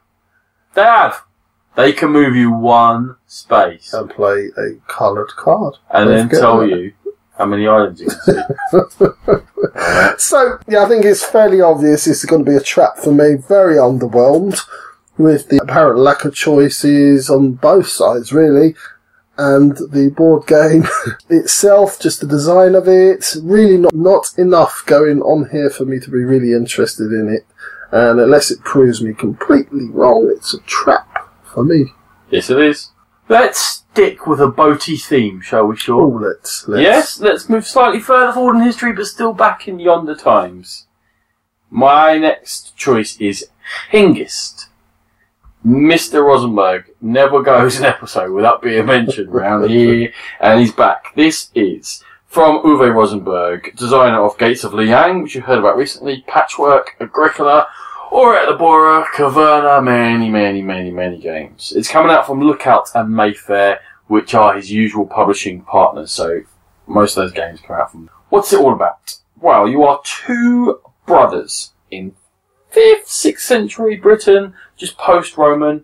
They can move you 1 space. And play a coloured card. And then tell you how many islands you can see. So, yeah, I think it's fairly obvious it's going to be a trap for me. Very underwhelmed with the apparent lack of choices on both sides, really. And the board game itself, just the design of it, really not enough going on here for me to be really interested in it. And unless it proves me completely wrong, it's a trap for me. Yes, it is. Let's stick with a boaty theme, shall we, Sean? Oh, let's. Yes, let's move slightly further forward in history, but still back in yonder times. My next choice is Hengist. Mr. Rosenberg never goes an episode without being mentioned around here, and he's back. This is from Uwe Rosenberg, designer of Gates of Liang, which you heard about recently, Patchwork, Agricola, Oret-Labora, Caverna, many games. It's coming out from Lookout and Mayfair, which are his usual publishing partners, so most of those games come out from. What's it all about? well, you are two brothers in 5th, 6th century Britain, just post-Roman,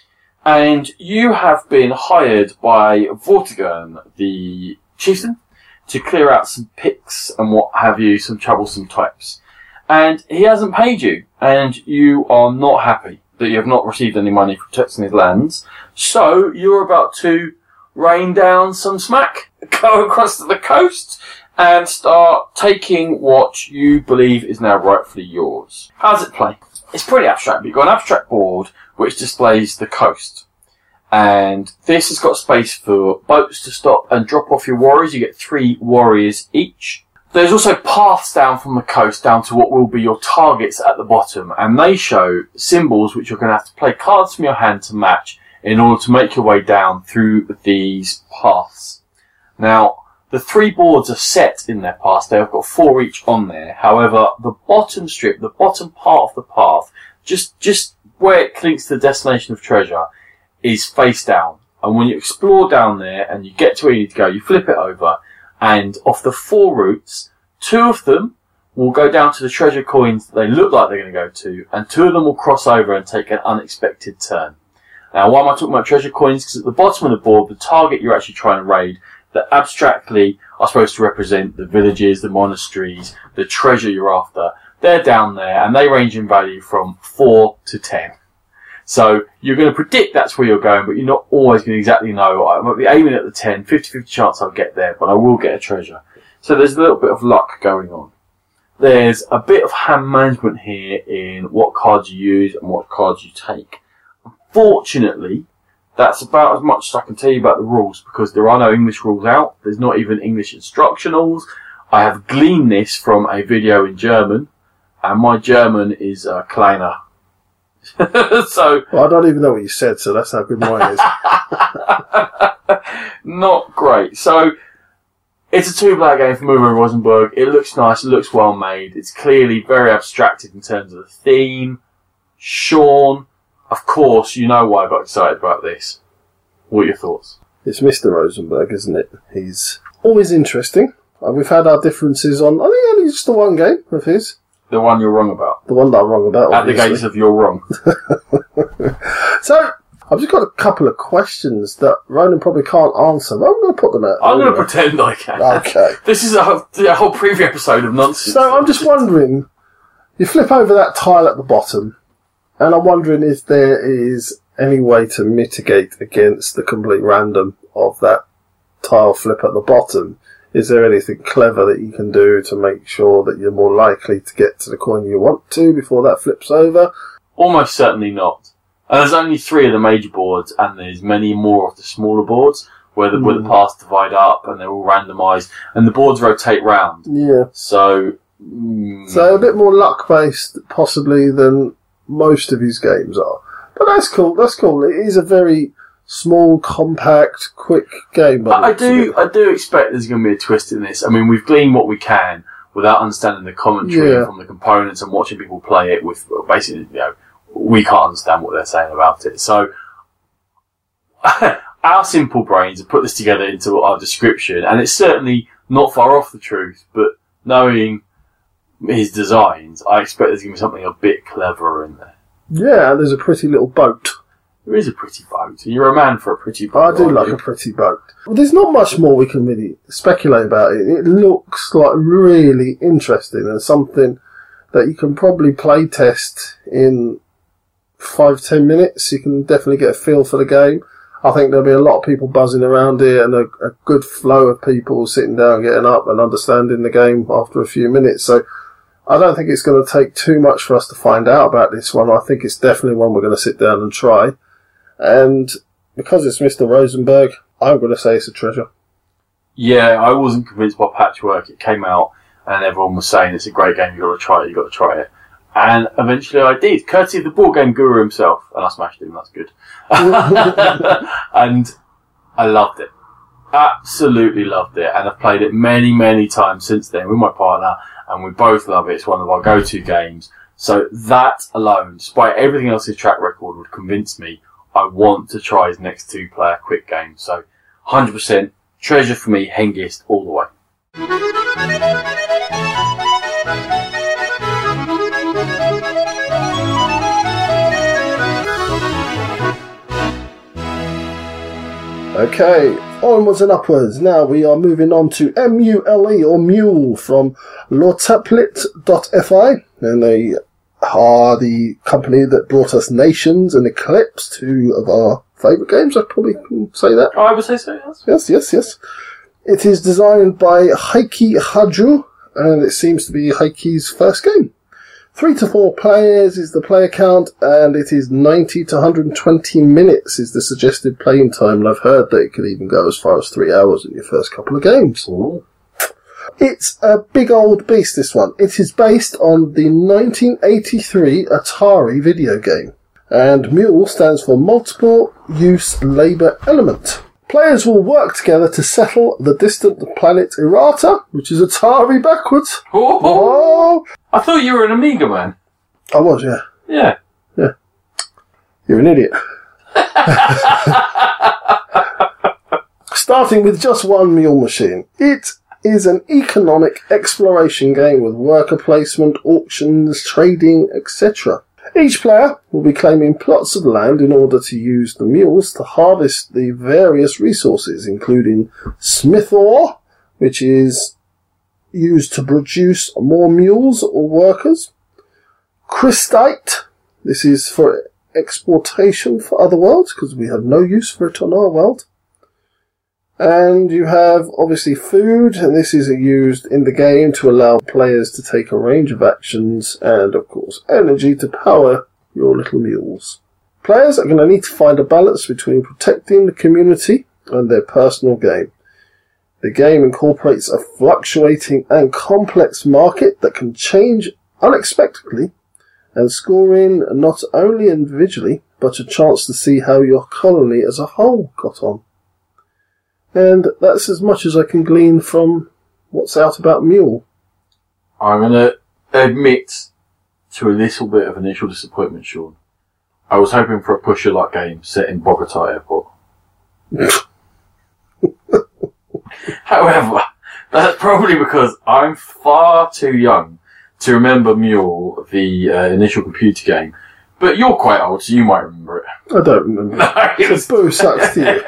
and you have been hired by Vortigern, the chieftain, to clear out some picks and what have you, some troublesome types. And he hasn't paid you, and you are not happy that you have not received any money from protecting his lands. So you're about to rain down some smack, go across to the coast, and start taking what you believe is now rightfully yours. How does it play? It's pretty abstract. You've got an abstract board which displays the coast. And this has got space for boats to stop and drop off your warriors. You get 3 warriors each. There's also paths down from the coast down to what will be your targets at the bottom. And they show symbols which you're going to have to play cards from your hand to match in order to make your way down through these paths. Now, the 3 boards are set in their paths. They've got 4 each on there. However, the bottom strip, the bottom part of the path, just where it links to the destination of treasure, is face down. And when you explore down there and you get to where you need to go, you flip it over, and off the 4 routes, 2 of them will go down to the treasure coins that they look like they're going to go to, and 2 of them will cross over and take an unexpected turn. Now, why am I talking about treasure coins? Because at the bottom of the board, the target you're actually trying to raid, that abstractly are supposed to represent the villages, the monasteries, the treasure you're after, they're down there, and they range in value from 4 to 10. So you're going to predict that's where you're going, but you're not always going to exactly know. I might be aiming at the 10, 50-50 chance I'll get there, but I will get a treasure. So there's a little bit of luck going on. There's a bit of hand management here in what cards you use and what cards you take. Unfortunately, that's about as much as I can tell you about the rules, because there are no English rules out. There's not even English instructionals. I have gleaned this from a video in German, and my German is kleiner. So, well, I don't even know what you said, so that's how good mine is. Not great. So, it's a 2-player game from Uwe Rosenberg. It looks nice, it looks well made. It's clearly very abstracted in terms of the theme. Sean, of course, you know why I got excited about this. What are your thoughts? It's Mr. Rosenberg, isn't it? He's always interesting. We've had our differences on, I think, only just the one game of his. The one you're wrong about. The one that I'm wrong about, obviously. At the gates of you're wrong. So, I've just got a couple of questions that Ronan probably can't answer, but I'm going to put them out. I'm going to pretend I can. Okay. This is a whole preview episode of nonsense. So, I'm just wondering, you flip over that tile at the bottom, and I'm wondering if there is any way to mitigate against the complete random of that tile flip at the bottom. Is there anything clever that you can do to make sure that you're more likely to get to the coin you want to before that flips over? Almost certainly not. And there's only 3 of the major boards, and there's many more of the smaller boards where the paths divide up and they're all randomised, and the boards rotate round. Yeah. So a bit more luck based, possibly, than most of his games are. But that's cool. That's cool. It is a very small, compact, quick game. But I do expect there's going to be a twist in this. I mean, we've gleaned what we can without understanding the commentary from the components and watching people play it with basically, you know, we can't understand what they're saying about it. So, our simple brains have put this together into our description, and it's certainly not far off the truth, but knowing his designs, I expect there's going to be something a bit cleverer in there. Yeah, there's a pretty little boat. There is a pretty boat. You're a man for a pretty boat. I do like a pretty boat. Well, there's not much more we can really speculate about it. It looks like really interesting and something that you can probably play test in 5-10 minutes. You can definitely get a feel for the game. I think there'll be a lot of people buzzing around here and a good flow of people sitting down, getting up and understanding the game after a few minutes. So I don't think it's going to take too much for us to find out about this one. I think it's definitely one we're going to sit down and try. And because it's Mr. Rosenberg, I'm going to say it's a treasure. Yeah, I wasn't convinced by Patchwork. It came out and everyone was saying it's a great game, you've got to try it. And eventually I did, courtesy of the board game guru himself. And I smashed him, that's good. And I loved it. Absolutely loved it. And I've played it many, many times since then with my partner, and we both love it. It's one of our go-to games. So that alone, despite everything else his track record, would convince me I want to try his next 2-player quick game. So 100% treasure for me, Hengist all the way. Okay, onwards and upwards. Now we are moving on to MULE, or Mule, from Lorteplit.fi, and they are the company that brought us Nations and Eclipse, two of our favourite games. I probably can say that. I would say so, yes. Yes. It is designed by Heiki Haju, and it seems to be Heiki's first game. 3 to 4 players is the player count, and it is 90 to 120 minutes is the suggested playing time, and I've heard that it could even go as far as 3 hours in your first couple of games. Ooh. It's a big old beast, this one. It is based on the 1983 Atari video game, and MULE stands for Multiple Use Labour Element. Players will work together to settle the distant planet Errata, which is Atari backwards. Oh! I thought you were an Amiga man. I was, yeah. Yeah. You're an idiot. Starting with just one mule machine. It is an economic exploration game with worker placement, auctions, trading, etc. Each player will be claiming plots of land in order to use the mules to harvest the various resources, including smith ore, which is used to produce more mules or workers. Crystite, this is for exportation for other worlds, because we have no use for it on our world. And you have, obviously, food, and this is used in the game to allow players to take a range of actions, and, of course, energy to power your little mules. Players are going to need to find a balance between protecting the community and their personal gain. The game incorporates a fluctuating and complex market that can change unexpectedly, and scoring not only individually, but a chance to see how your colony as a whole got on. And that's as much as I can glean from what's out about Mule. I'm going to admit to a little bit of initial disappointment, Sean. I was hoping for a push-your-luck game set in Bogota Airport. However, that's probably because I'm far too young to remember Mule, the initial computer game. But you're quite old, so you might remember it. I don't remember. No, Boo sucks to you.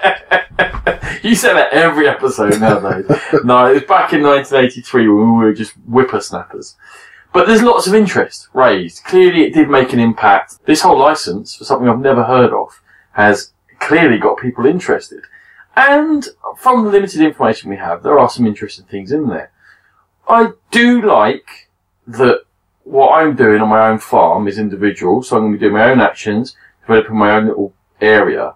You say that every episode nowadays. No, it was back in 1983 when we were just whippersnappers. But there's lots of interest raised. Clearly it did make an impact. This whole license, for something I've never heard of, has clearly got people interested. And from the limited information we have, there are some interesting things in there. I do like that what I'm doing on my own farm is individual, so I'm going to be doing my own actions, developing my own little area.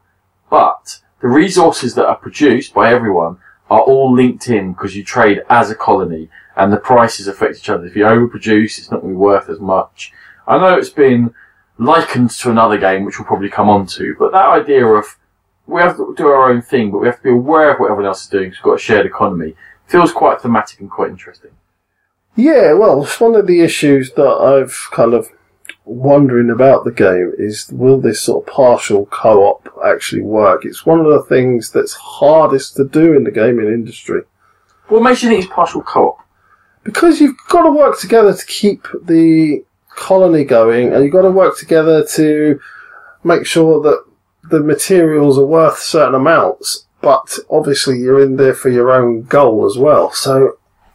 But the resources that are produced by everyone are all linked in because you trade as a colony and the prices affect each other. If you overproduce, it's not going to be worth as much. I know it's been likened to another game, which we'll probably come on to, but that idea of we have to do our own thing, but we have to be aware of what everyone else is doing because we've got a shared economy, feels quite thematic and quite interesting. Yeah, well, one of the issues that I've kind of wondering about the game is, will this sort of partial co-op actually work? It's one of the things that's hardest to do in the gaming industry. What makes you think it's partial co-op? Because you've got to work together to keep the colony going, and you've got to work together to make sure that the materials are worth certain amounts, but obviously you're in there for your own goal as well. So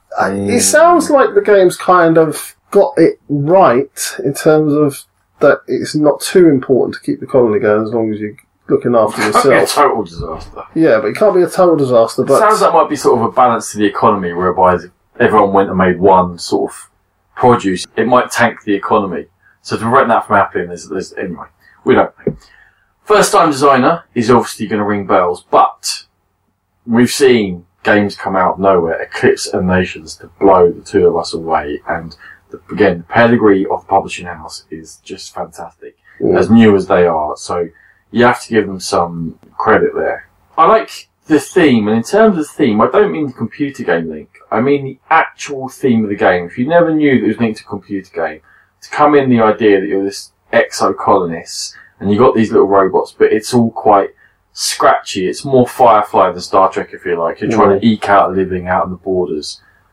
it sounds like the game's kind of got it right in terms of that it's not too important to keep the colony going as long as you're looking after yourself. It can't be a total disaster. Yeah, but it can't be a total disaster. But it sounds like it might be sort of a balance to the economy, whereby if everyone went and made one sort of produce, it might tank the economy. So to prevent that from happening, there's anyway, we don't know. First time designer is obviously going to ring bells, but we've seen games come out of nowhere, Eclipse and Nations, to blow the two of us away, and again, the pedigree of the publishing house is just fantastic, as new as they are, so you have to give them some credit there. I like the theme, and in terms of the theme, I don't mean the computer game link, I mean the actual theme of the game. If you never knew that it was linked to a computer game, to come in the idea that you're this exocolonist, and you got these little robots, but it's all quite scratchy. It's more Firefly than Star Trek, if you like. You're trying to eke out a living out on the borders.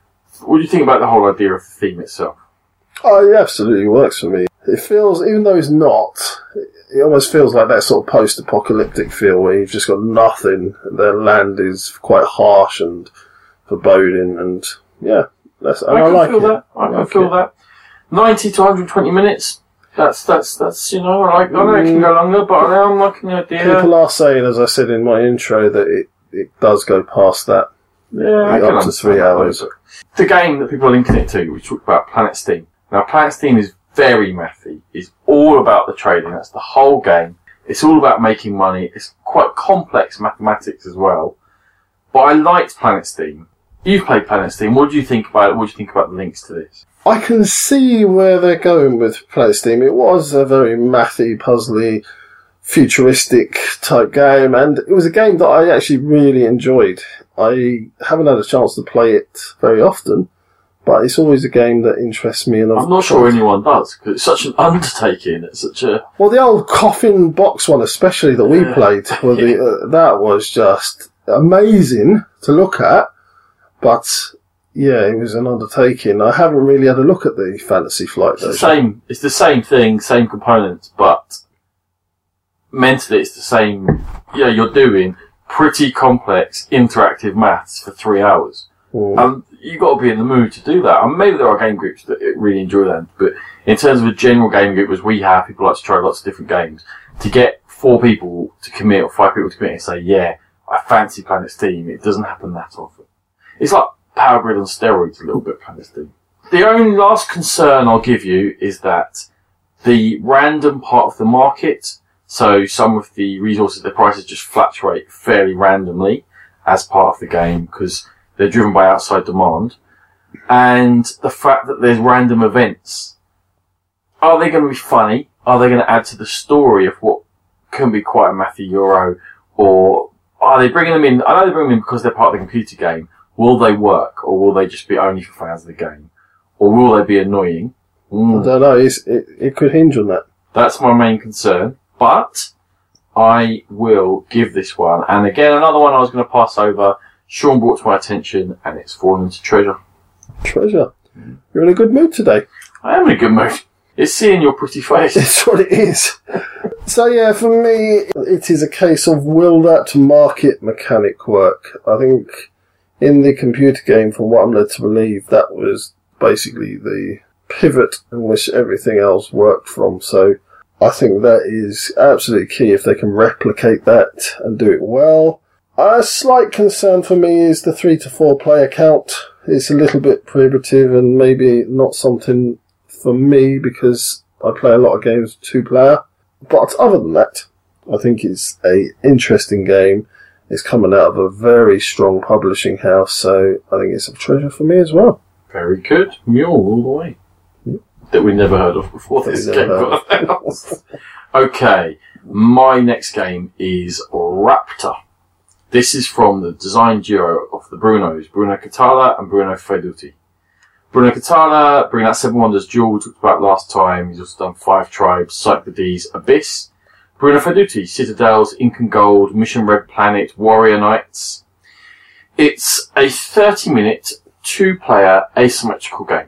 What do you think about the whole idea of the theme itself? Oh, it absolutely works for me. It feels, even though it's not, it almost feels like that sort of post-apocalyptic feel where you've just got nothing. The land is quite harsh and foreboding, and yeah, I like it. I can feel that. 90 to 120 minutes. That's I know it can go longer, but I'm liking the idea. People are saying, as I said in my intro, that it does go past that. Yeah, up to 3 hours. The game that people are linking it to, we talked about Planet Steam. Now, Planet Steam is very mathy. It's all about the trading. That's the whole game. It's all about making money. It's quite complex mathematics as well. But I liked Planet Steam. You've played Planet Steam. What do you think about it? What do you think about the links to this? I can see where they're going with Planet Steam. It was a very mathy, puzzly, futuristic type game, and it was a game that I actually really enjoyed. I haven't had a chance to play it very often, but it's always a game that interests me. And I'm not sure anyone does, because it's such an undertaking. It's such a... Well, the old coffin box one especially that we played, that was just amazing to look at, but yeah, it was an undertaking. I haven't really had a look at the Fantasy Flight version. It's the same thing, same components, but mentally it's the same. Yeah, you're doing pretty complex interactive maths for 3 hours. And you've got to be in the mood to do that. And maybe there are game groups that really enjoy that, but in terms of a general game group, as we have, people like to try lots of different games, to get 4 people to commit or 5 people to commit and say, yeah, I fancy Planet Steam, it doesn't happen that often. It's like Power Grid on steroids a little bit, Planet Steam. The only last concern I'll give you is that the random part of the market, so some of the resources, the prices just fluctuate fairly randomly as part of the game because they're driven by outside demand. And the fact that there's random events, are they going to be funny? Are they going to add to the story of what can be quite a mathy Euro? Or are they bringing them in? I know they bring them in because they're part of the computer game. Will they work? Or will they just be only for fans of the game? Or will they be annoying? I don't know. It could hinge on that. That's my main concern. But I will give this one. And again, another one I was going to pass over. Sean brought to my attention, and it's Fallen into Treasure. Treasure? You're in a good mood today. I am in a good mood. It's seeing your pretty face. It's what it is. So yeah, for me, it is a case of will that market mechanic work? I think in the computer game, from what I'm led to believe, that was basically the pivot in which everything else worked from. So I think that is absolutely key if they can replicate that and do it well. A slight concern for me is the 3 to 4 player count. It's a little bit prohibitive and maybe not something for me because I play a lot of games 2-player. But other than that, I think it's a interesting game. It's coming out of a very strong publishing house, so I think it's a treasure for me as well. Very good. Mule all the way. That we never heard of before this game got announced. Okay, my next game is Raptor. This is from the design duo of the Brunos, Bruno Cathala and Bruno Faidutti. Bruno Cathala, bringing out Seven Wonders Duel, we talked about last time. He's also done 5 Tribes, Cyclades, Abyss. Bruno Faidutti, Citadels, Ink and Gold, Mission Red Planet, Warrior Knights. It's a 30-minute, 2-player asymmetrical game.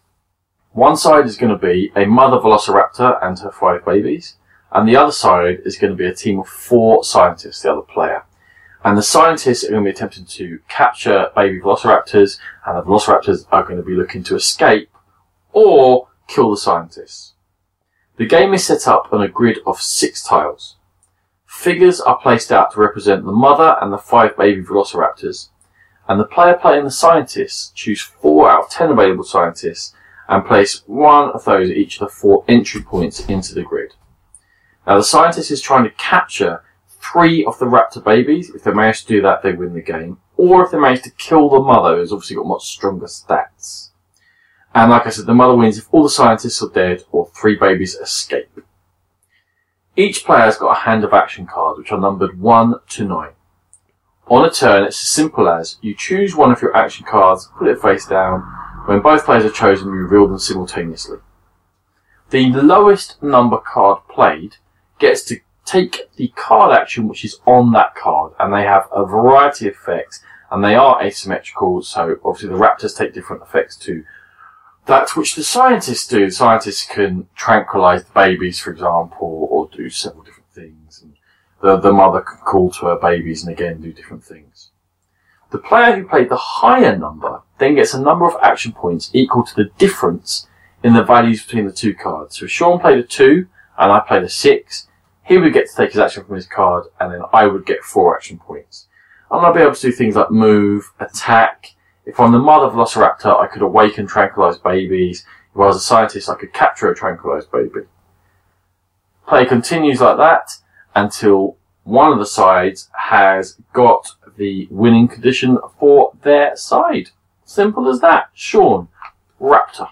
One side is going to be a mother velociraptor and her 5 babies, and the other side is going to be a team of 4 scientists, the other player. And the scientists are going to be attempting to capture baby velociraptors, and the velociraptors are going to be looking to escape or kill the scientists. The game is set up on a grid of 6 tiles. Figures are placed out to represent the mother and the 5 baby velociraptors, and the player playing the scientists choose 4 out of 10 available scientists and place one of those at each of the 4 entry points into the grid. Now the scientist is trying to capture 3 of the raptor babies. If they manage to do that, they win the game. Or if they manage to kill the mother, who's obviously got much stronger stats. And like I said, the mother wins if all the scientists are dead or 3 babies escape. Each player has got a hand of action cards, which are numbered 1 to 9. On a turn, it's as simple as you choose one of your action cards, put it face down. When both players are chosen, you reveal them simultaneously. The lowest number card played gets to take the card action which is on that card, and they have a variety of effects and they are asymmetrical, so obviously the raptors take different effects to that which the scientists do. The scientists can tranquilize the babies, for example, or do several different things. And the mother can call to her babies and again do different things. The player who played the higher number then gets a number of action points equal to the difference in the values between the two cards. So if Sean played a 2 and I played a 6, he would get to take his action from his card and then I would get 4 action points. And I'll be able to do things like move, attack. If I'm the mother Velociraptor, I could awaken tranquilized babies. If I was a scientist, I could capture a tranquilized baby. Play continues like that until one of the sides has got the winning condition for their side. Simple as that. Sean, Raptor.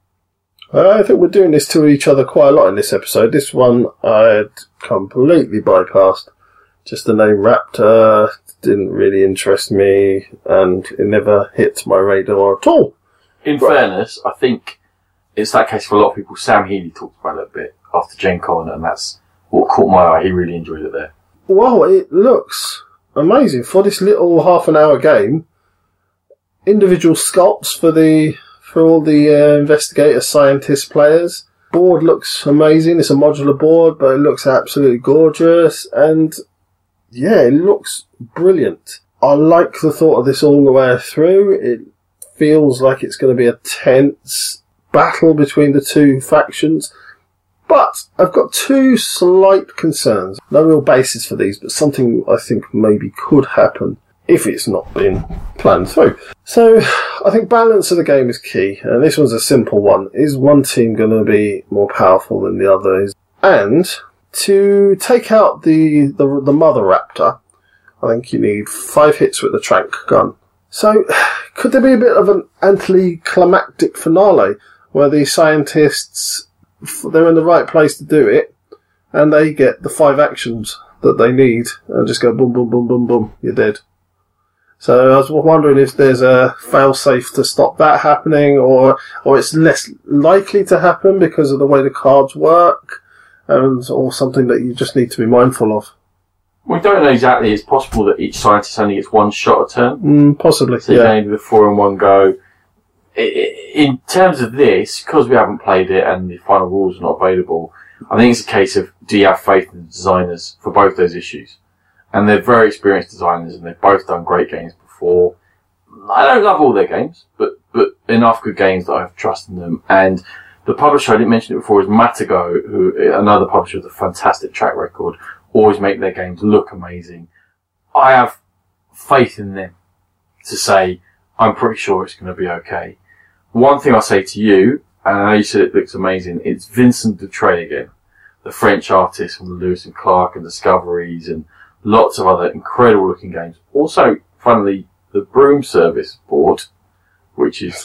I think we're doing this to each other quite a lot in this episode. This one I had completely bypassed. Just the name Raptor didn't really interest me, and it never hit my radar at all. In fairness, I think it's that case for a lot of people. Sam Healy talked about it a bit after Gen Con, and that's what caught my eye. He really enjoyed it there. Wow, it looks amazing for this little half-an-hour game. Individual sculpts for all the investigator scientist players. Board looks amazing. It's a modular board, but it looks absolutely gorgeous, and yeah, it looks brilliant. I like the thought of this all the way through. It feels like it's going to be a tense battle between the two factions. But I've got 2 slight concerns. No real basis for these, but something I think maybe could happen if it's not been planned through. So I think balance of the game is key, and this one's a simple one. Is one team going to be more powerful than the other? And to take out the mother raptor, I think you need 5 hits with the tranq gun. So could there be a bit of an anticlimactic finale where the scientists, they're in the right place to do it, and they get the 5 actions that they need, and just go boom, boom, boom, boom, boom, you're dead. So I was wondering if there's a fail-safe to stop that happening, or it's less likely to happen because of the way the cards work, or something that you just need to be mindful of. We don't know exactly. It's possible that each scientist only gets 1 shot a turn. Possibly, so you can only do the 4 in one go. In terms of this, because we haven't played it and the final rules are not available, I think it's a case of, do you have faith in the designers for both those issues? And they're very experienced designers, and they've both done great games before. I don't love all their games, but enough good games that I have trust in them. And the publisher, I didn't mention it before, is Matago, who, another publisher with a fantastic track record, always make their games look amazing. I have faith in them to say, I'm pretty sure it's going to be okay. One thing I'll say to you, and I know you said it looks amazing, it's Vincent Dutrait again, the French artist from the Lewis and Clark and Discoveries and lots of other incredible looking games. Also, funnily, the Broom Service board, which is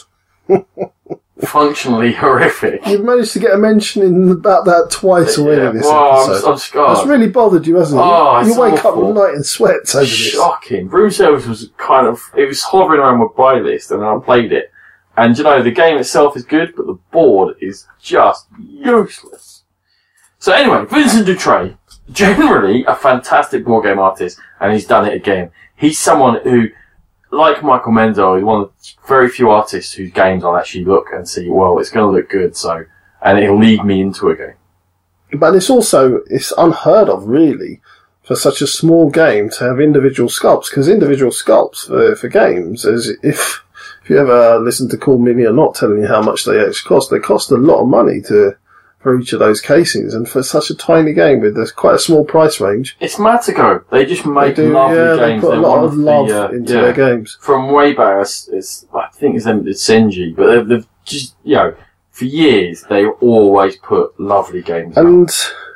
functionally horrific. You've managed to get a mention in about that twice already this episode. I'm scarred. That's really bothered you, hasn't it? Oh, you wake up at night and sweat over this. Shocking. Broom Service was it was hovering around my buy list, and I played it. And you know, the game itself is good, but the board is just useless. So anyway, Vincent Dutrait, generally a fantastic board game artist, and he's done it again. He's someone who, like Michael Menzel, is one of the very few artists whose games I'll actually look and see, well, it's going to look good, and it'll lead me into a game. But it's unheard of, really, for such a small game to have individual sculpts, because individual sculpts for games, as if you ever listen to Cool Mini, are not telling you how much they actually cost. They cost a lot of money for each of those casings, and for such a tiny game with quite a small price range. It's Matago. They just make lovely games. They put a lot of love into their games. From way back, I think it's Senji, but they've just, for years, they've always put lovely games out. And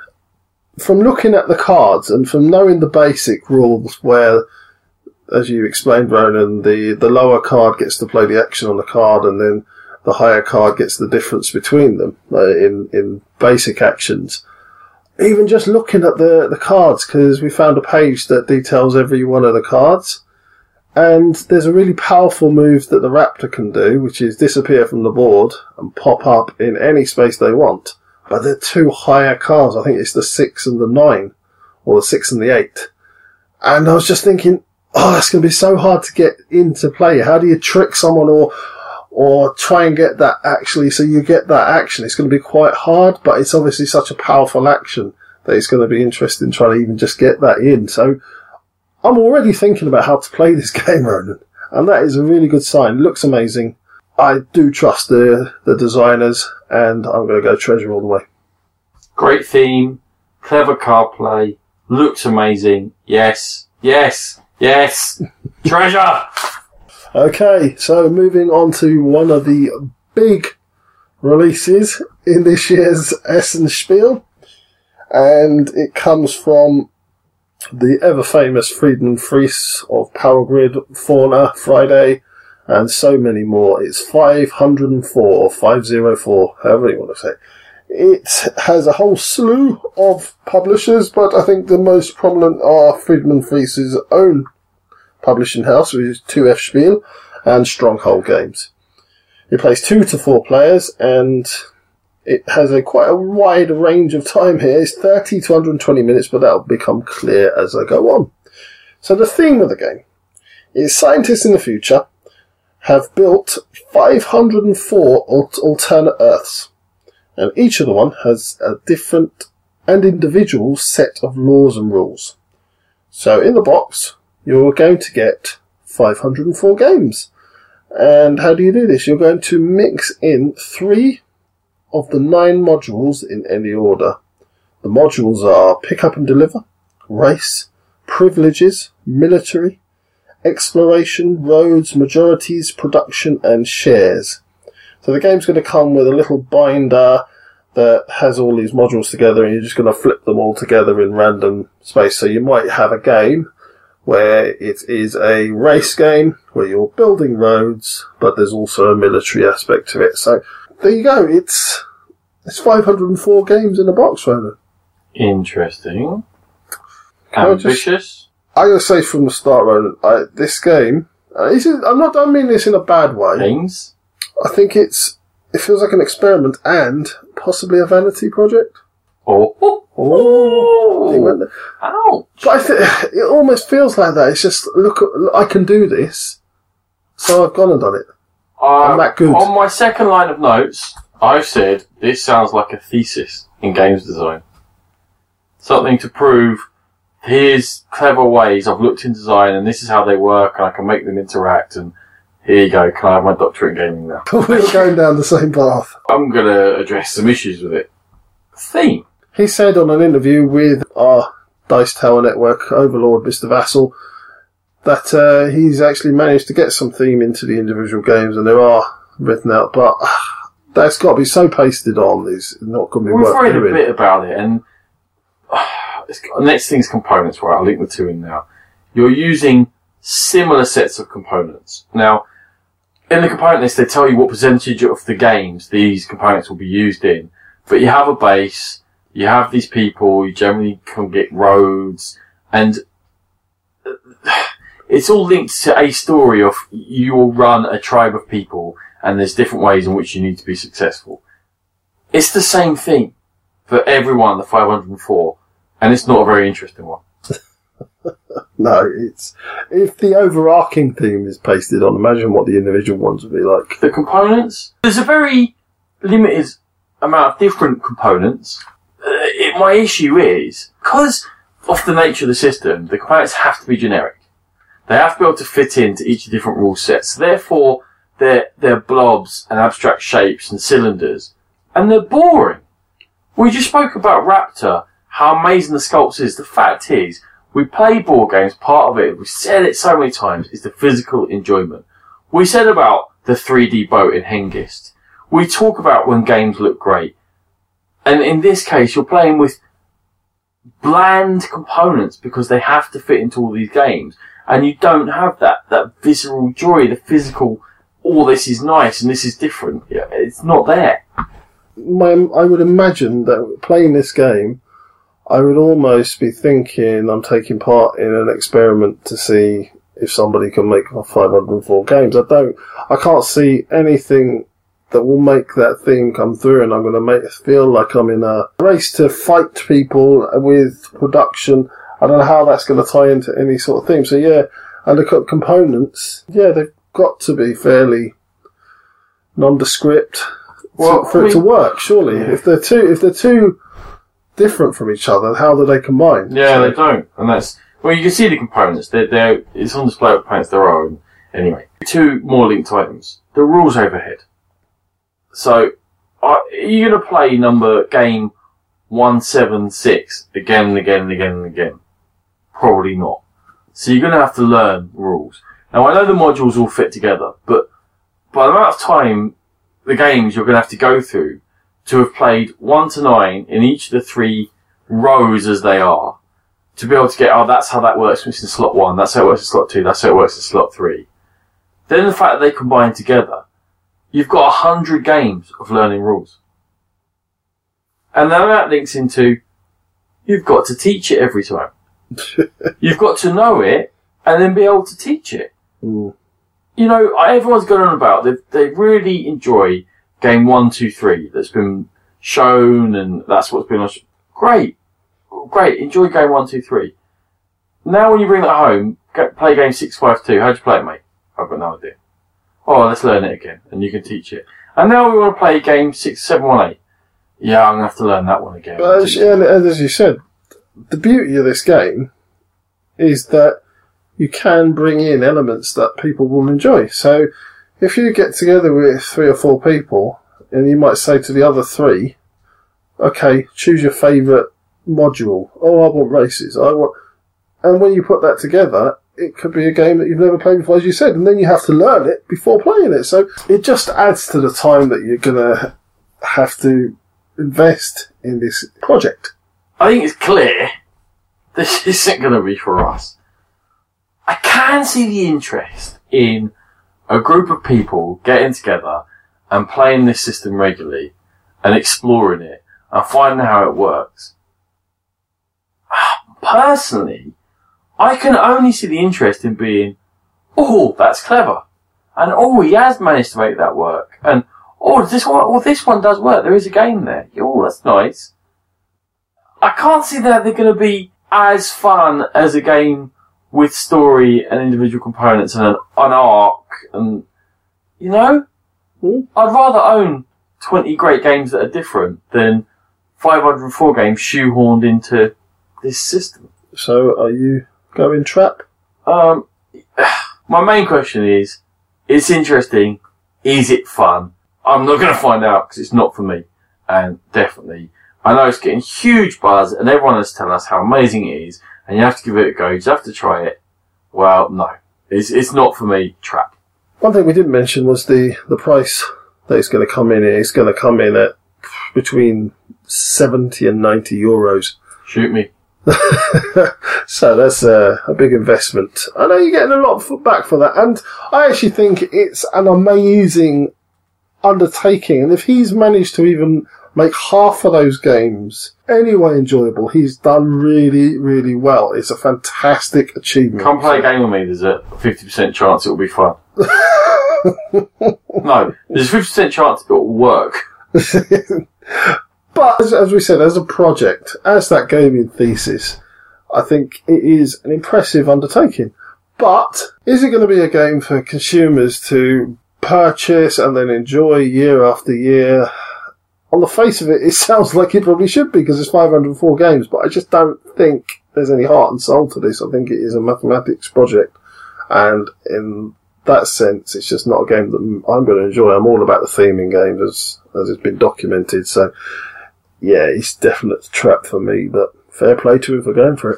from looking at the cards and from knowing the basic rules where, as you explained, Ronan, the lower card gets to play the action on the card, and then the higher card gets the difference between them in basic actions. Even just looking at the cards, because we found a page that details every one of the cards, and there's a really powerful move that the Raptor can do, which is disappear from the board and pop up in any space they want. But they're 2 higher cards. I think it's the 6 and the 9, or the 6 and the 8. And I was just thinking, that's going to be so hard to get into play. How do you trick someone or try and get that actually, so you get that action? It's going to be quite hard, but it's obviously such a powerful action that it's going to be interesting trying to even just get that in. So I'm already thinking about how to play this game, Ronan, and that is a really good sign. It looks amazing. I do trust the designers, and I'm going to go Treasure all the way. Great theme, clever card play, looks amazing. Yes, yes, yes. Treasure! Okay, so moving on to one of the big releases in this year's Essen Spiel, and it comes from the ever-famous Friedman Fries of Power Grid, Fauna, Friday, and so many more. It's 504, or 504, however you want to say. It has a whole slew of publishers, but I think the most prominent are Friedman Fries' own publishing house, which is 2F Spiel, and Stronghold Games. It plays 2 to 4 players, and it has quite a wide range of time here. It's 30 to 120 minutes, but that'll become clear as I go on. So the theme of the game is scientists in the future have built 504 alternate Earths, and each of the one has a different and individual set of laws and rules. So in the box, you're going to get 504 games. And how do you do this? You're going to mix in 3 of the 9 modules in any order. The modules are Pick Up and Deliver, Race, Privileges, Military, Exploration, Roads, Majorities, Production, and Shares. So the game's going to come with a little binder that has all these modules together, and you're just going to flip them all together in random space. So you might have a game where it is a race game where you're building roads, but there's also a military aspect to it. So there you go. It's 504 games in a box, Ronan. Interesting. Ambitious. I'm going to say from the start, Ronan, this game, I don't mean this in a bad way. Things. I think it feels like an experiment and possibly a vanity project. Oh. Ouch. But it almost feels like that. It's just, look, I can do this, so I've gone and done it. I'm that good. On my second line of notes, I've said, this sounds like a thesis in games design. Something to prove, here's clever ways I've looked in design, and this is how they work, and I can make them interact, and here you go, can I have my doctorate in gaming now? We're going down the same path. I'm going to address some issues with it. Theme. He said on an interview with our Dice Tower Network overlord, Mr. Vassal, that he's actually managed to get some theme into the individual games, and there are written out, but that's got to be so pasted on, it's not going to be worth doing. We've read a bit about it, and the next thing's components, right? I'll link the 2 in now. You're using similar sets of components. Now, in the component list, they tell you what percentage of the games these components will be used in, but you have a base, you have these people, you generally can get roads, and it's all linked to a story of you will run a tribe of people, and there's different ways in which you need to be successful. It's the same thing for every one of the 504, and it's not a very interesting one. No, if the overarching theme is pasted on, imagine what the individual ones would be like. The components, there's a very limited amount of different components. My issue is, because of the nature of the system, the components have to be generic. They have to be able to fit into each of the different rule sets. Therefore, they're blobs and abstract shapes and cylinders, and they're boring. We just spoke about Raptor, how amazing the sculpt is. The fact is, we play board games, part of it, we've said it so many times, is the physical enjoyment. We said about the 3D boat in Hengist. We talk about when games look great. And in this case, you're playing with bland components because they have to fit into all these games. And you don't have that visceral joy, the physical, this is nice and this is different. Yeah, it's not there. I would imagine that playing this game, I would almost be thinking I'm taking part in an experiment to see if somebody can make 504 games. I can't see anything that will make that theme come through, and I'm going to make it feel like I'm in a race to fight people with production. I don't know how that's going to tie into any sort of theme. So yeah, And the components, they've got to be fairly nondescript for it to work, surely. Yeah. If they're too different from each other, how do they combine? Yeah, they don't. And that's... Well, you can see the components. It's on display what components there are. Anyway, 2 more linked items. The rules overhead. So, are you going to play game 176 again and again and again and again? Probably not. So you're going to have to learn rules. Now, I know the modules all fit together, but by the amount of time, the games you're going to have to go through to have played 1 to 9 in each of the 3 rows as they are, to be able to get, that's how that works in slot 1, that's how it works in slot 2, that's how it works in slot 3. Then the fact that they combine together, you've got 100 games of learning rules. And then that links into, you've got to teach it every time. You've got to know it, and then be able to teach it. Mm. You know, everyone's going on about, they really enjoy game 1, 2, 3 that's been shown, and that's what's been on. Great. Enjoy game 1, 2, 3. Now when you bring that home, play game 6, 5, 2. How'd you play it, mate? I've got no idea. Oh, let's learn it again, and you can teach it. And now we want to play game 6, 7, 1, 8. Yeah, I'm going to have to learn that one again. But as you said, the beauty of this game is that you can bring in elements that people will enjoy. So if you get together with 3 or 4 people, and you might say to the other 3, okay, choose your favourite module. Oh, I want races. And when you put that together, it could be a game that you've never played before, as you said, and then you have to learn it before playing it. So it just adds to the time that you're going to have to invest in this project. I think it's clear this isn't going to be for us. I can see the interest in a group of people getting together and playing this system regularly and exploring it and finding how it works. Personally, I can only see the interest in being, oh, that's clever. And oh, he has managed to make that work. And oh, this one does work. There is a game there. Oh, that's nice. I can't see that they're going to be as fun as a game with story and individual components and an arc and, you know? I'd rather own 20 great games that are different than 504 games shoehorned into this system. So, are you going trap? My main question is, it's interesting. Is it fun? I'm not going to find out because it's not for me. And definitely, I know it's getting huge buzz and everyone is telling us how amazing it is and you have to give it a go, you have to try it. Well, no. It's not for me, trap. One thing we didn't mention was the price that it's going to come in. It's going to come in at between 70 and 90 euros. Shoot me. So that's a big investment. I know you're getting a lot back for that, and I actually think it's an amazing undertaking. And if he's managed to even make half of those games anyway enjoyable, he's done really, really well. It's a fantastic achievement. Come play a game with me. There's a 50% chance it will be fun. No, there's a 50% chance it will work. But, as we said, as a project, as that gaming thesis, I think it is an impressive undertaking. But, is it going to be a game for consumers to purchase and then enjoy year after year? On the face of it, it sounds like it probably should be, because it's 504 games, but I just don't think there's any heart and soul to this. I think it is a mathematics project, and in that sense, it's just not a game that I'm going to enjoy. I'm all about the theming games, as it's been documented, so yeah, it's definitely a trap for me, but fair play to him for going for it.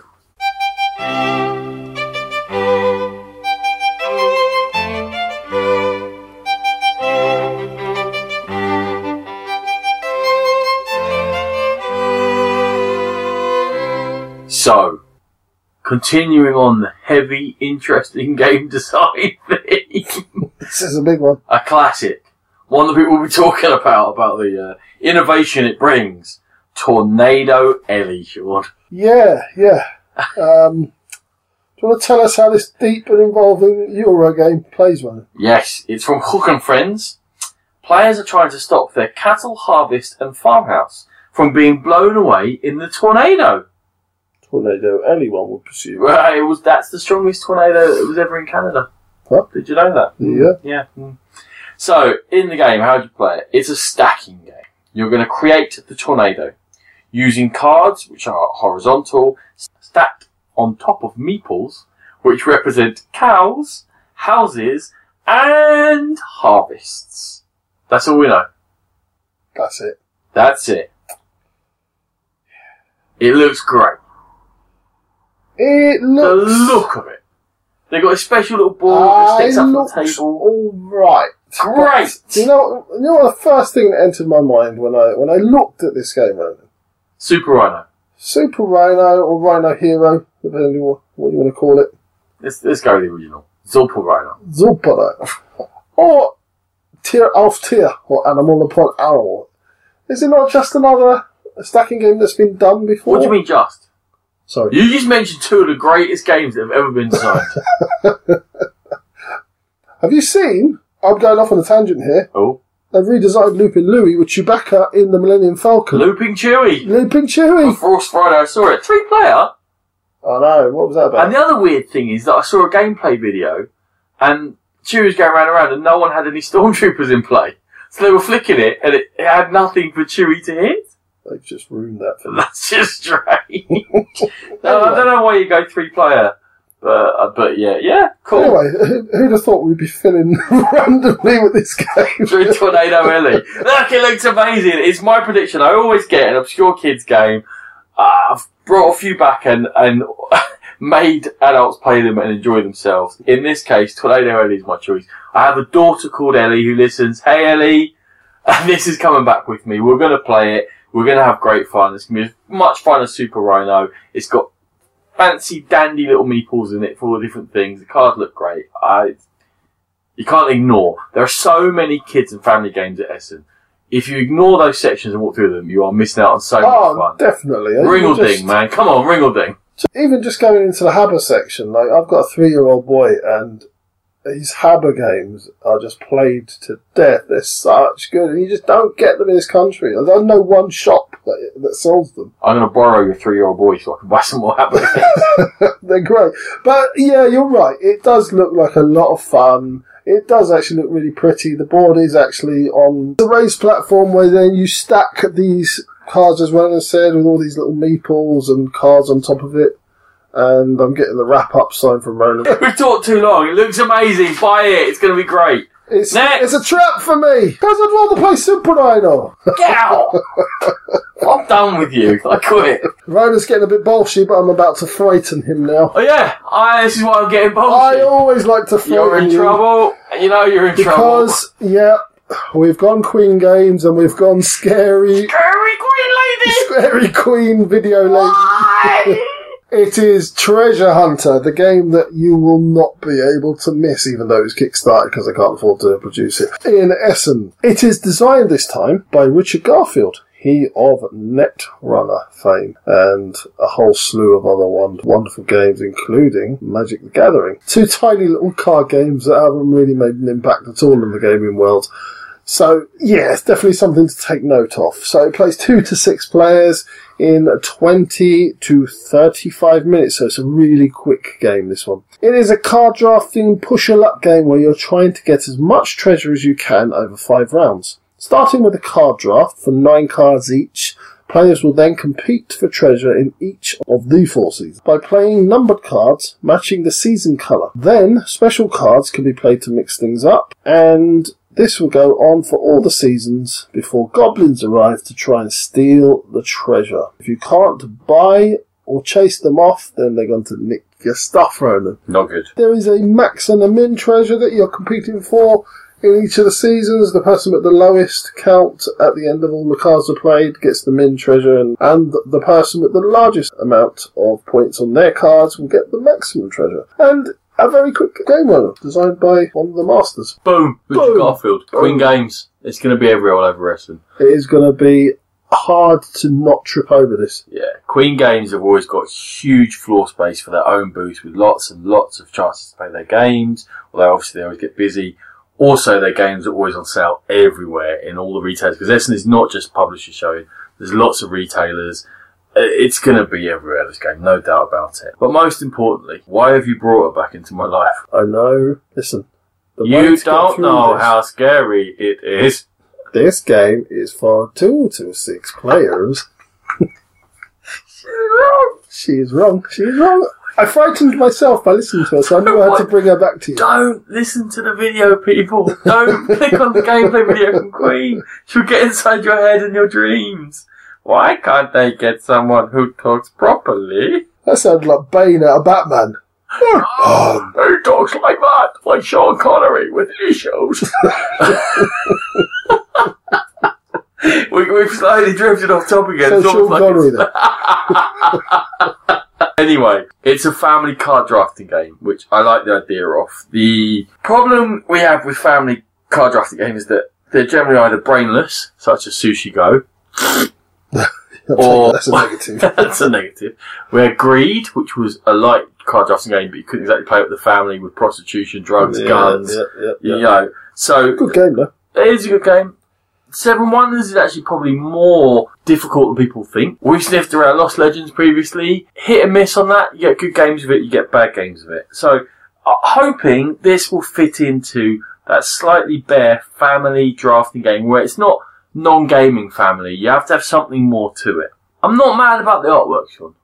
So, continuing on the heavy, interesting game design theme. This is a big one. A classic. One that people will be talking about the innovation it brings. Tornado Ellie, Sean. Yeah. Do you want to tell us how this deep and involving Euro game plays, man? Yes, it's from Hook and Friends. Players are trying to stop their cattle harvest and farmhouse from being blown away in the tornado. Tornado Alley, one would presume. Well, that's the strongest tornado that was ever in Canada. Huh? Did you know that? Yeah. Yeah. So, in the game, how do you play it? It's a stacking game. You're going to create the tornado using cards, which are horizontal, stacked on top of meeples, which represent cows, houses, and harvests. That's all we know. That's it. That's it. It looks great. It The looks... look of it. They've got a special little board that sticks up on the table. Alright. Great! Do you know what the first thing that entered my mind when I looked at this game, Ronan? Super Rhino. Super Rhino or Rhino Hero, depending on what you want to call it. Let's go with the original. Super Rhino. Super Rhino. Or Tier auf Tier, or Animal Upon Animal. Is it not just another stacking game that's been done before? What do you mean just? Sorry. You just mentioned two of the greatest games that have ever been designed. Have you seen... I'm going off on a tangent here. Oh. They've redesigned Looping Louie with Chewbacca in the Millennium Falcon. Looping Chewie. Looping Chewie. Frost Friday, I saw it. 3-player. Oh no, what was that about? And the other weird thing is that I saw a gameplay video and Chewie was going around and no one had any stormtroopers in play. So they were flicking it and it had nothing for Chewie to hit. They've just ruined that for me. That's just strange. No, I don't know why you go 3-player. But yeah, cool. Anyway, who'd have thought we'd be filling randomly with this game? Through Tornado Alley. Look, it looks amazing. It's my prediction. I always get an obscure kids game. I've brought a few back and made adults play them and enjoy themselves. In this case, Tornado Alley is my choice. I have a daughter called Ellie who listens. Hey Ellie, and this is coming back with me. We're going to play it. We're going to have great fun. It's going to be as much fun as Super Rhino. It's got fancy, dandy little meeples in it for all the different things. The cards look great. You can't ignore. There are so many kids and family games at Essen. If you ignore those sections and walk through them, you are missing out on so much fun. Definitely. Ringleding, man. Come on, Ringleding. Even just going into the Habba section, like I've got a 3-year-old boy and his Habba games are just played to death. They're such good, and you just don't get them in this country. I don't know one shop that sells them. I'm going to borrow your 3-year-old boy so I can buy some more Habba games. They're great. But yeah, you're right. It does look like a lot of fun. It does actually look really pretty. The board is actually on the raised platform where then you stack these cards, as Ronan said, with all these little meeples and cards on top of it. And I'm getting the wrap-up sign from Ronan. We've talked too long. It looks amazing. Buy it. It's going to be great. It's Next. a trap for me, because I'd rather play Super Rhino. Get out. I'm done with you. I quit. Ronan's getting a bit bolshy, but I'm about to frighten him now. Oh yeah, this is why I'm getting I bullshit. always like to frighten You're in you. trouble. You know you're in trouble. Because, yeah, we've gone Queen Games and we've gone Scary Scary Queen Lady. Scary Queen Video Lady. Why? It is Treasure Hunter, the game that you will not be able to miss, even though it's kickstarted because I can't afford to produce it, in Essen. It is designed this time by Richard Garfield, he of Netrunner fame, and a whole slew of other wonderful games, including Magic the Gathering. 2 tiny little card games that haven't really made an impact at all in the gaming world. So, yeah, it's definitely something to take note of. So it plays 2 to 6 players in 20 to 35 minutes, so it's a really quick game, this one. It is a card drafting push-your-luck game where you're trying to get as much treasure as you can over 5 rounds. Starting with a card draft for 9 cards each, players will then compete for treasure in each of the 4 seasons by playing numbered cards matching the season colour. Then, special cards can be played to mix things up, and this will go on for all the seasons before goblins arrive to try and steal the treasure. If you can't buy or chase them off, then they're going to nick your stuff, Ronan. Not good. There is a max and a min treasure that you're competing for in each of the seasons. The person with the lowest count at the end of all the cards are played gets the min treasure, and the person with the largest amount of points on their cards will get the maximum treasure. And a very quick game runner, designed by one of the masters. Boom. Richard Boom. Garfield. Boom. Queen Games. It's going to be everywhere all over wrestling. It is going to be hard to not trip over this. Yeah. Queen Games have always got huge floor space for their own booths with lots and lots of chances to play their games, although obviously they always get busy. Also, their games are always on sale everywhere in all the retailers, because Essen is not just publishers showing. There's lots of retailers. It's going to be everywhere, this game, no doubt about it. But most importantly, why have you brought it back into my life? I know. Listen. You don't know how scary it is. This game is for 2 to 6 players. She's wrong. I frightened myself by listening to her, so I knew I had to bring her back to you. Don't listen to the video, people. Don't click on the gameplay video from Queen. She'll get inside your head and your dreams. Why can't they get someone who talks properly? That sounded like Bane out of Batman. Who talks like that? Like Sean Connery with issues. We've slightly drifted off topic again. So Sean Connery then. Anyway, it's a family card drafting game, which I like the idea of. The problem we have with family card drafting games is that they're generally either brainless, such as Sushi Go, or that's a negative. That's a negative. Where Greed, which was a light card drafting game, but you couldn't exactly play it with the family with prostitution, drugs, guns. You know, so good game though. It is a good game. Seven Wonders is actually probably more difficult than people think. We sniffed around Lost Legends previously. Hit and miss on that. You get good games of it, you get bad games of it. So, hoping this will fit into that slightly bare family drafting game where it's not non-gaming family. You have to have something more to it. I'm not mad about the artwork, Sean.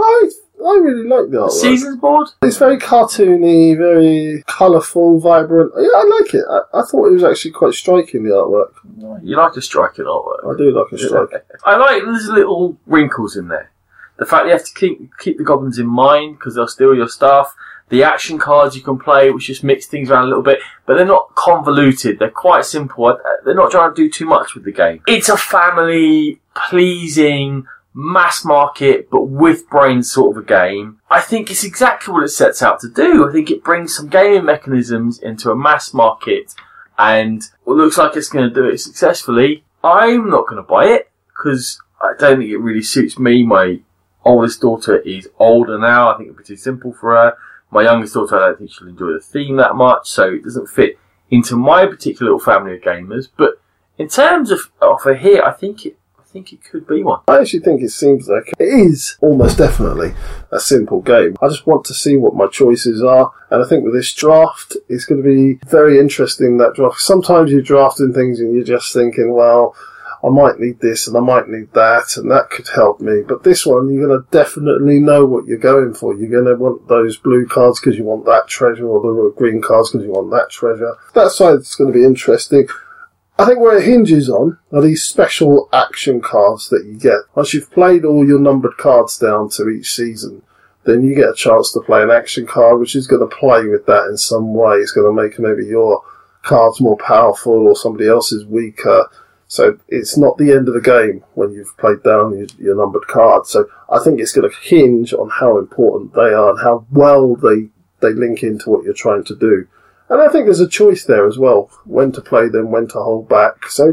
I really like the artwork. Seasons board? It's very cartoony, very colourful, vibrant. Yeah, I like it. I thought it was actually quite striking, the artwork. You like a striking artwork. I do like a striking. I like there's little wrinkles in there. The fact you have to keep the goblins in mind because they'll steal your stuff. The action cards you can play, which just mix things around a little bit, but they're not convoluted. They're quite simple. They're not trying to do too much with the game. It's a family pleasing, mass market, but with brains sort of a game. I think it's exactly what it sets out to do. I think it brings some gaming mechanisms into a mass market, and it looks like it's going to do it successfully. I'm not going to buy it because I don't think it really suits me. My oldest daughter is older now. I think it'd be too simple for her. My youngest daughter, I don't think she'll enjoy the theme that much, so it doesn't fit into my particular little family of gamers. But in terms of offer here, I think it could be one. I actually think it seems like it is almost definitely a simple game. I just want to see what my choices are, and I think with this draft, it's going to be very interesting, that draft. Sometimes you're drafting things and you're just thinking, well, I might need this and I might need that, and that could help me. But this one, you're going to definitely know what you're going for. You're going to want those blue cards because you want that treasure, or the green cards because you want that treasure. That side's going to be interesting. I think where it hinges on are these special action cards that you get. Once you've played all your numbered cards down to each season, then you get a chance to play an action card, which is going to play with that in some way. It's going to make maybe your cards more powerful or somebody else's weaker. So it's not the end of the game when you've played down your numbered cards. So I think it's going to hinge on how important they are and how well they link into what you're trying to do. And I think there's a choice there as well, when to play them, when to hold back. So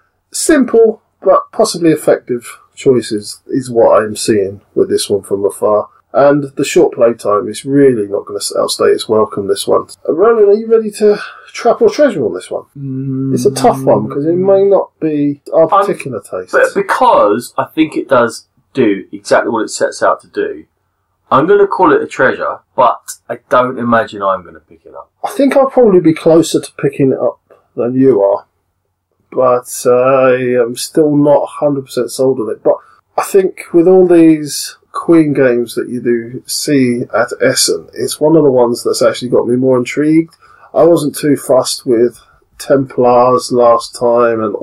simple, but possibly effective choices is what I'm seeing with this one from afar. And the short playtime is really not going to outstay its welcome, this one. Roland, are you ready to trap or treasure on this one? It's a tough one, because it may not be our particular taste. But because I think it does do exactly what it sets out to do, I'm going to call it a treasure, but I don't imagine I'm going to pick it up. I think I'll probably be closer to picking it up than you are, but I am still not 100% sold on it. But I think with all these Queen games that you do see at Essen, it's one of the ones that's actually got me more intrigued. I wasn't too fussed with Templars last time and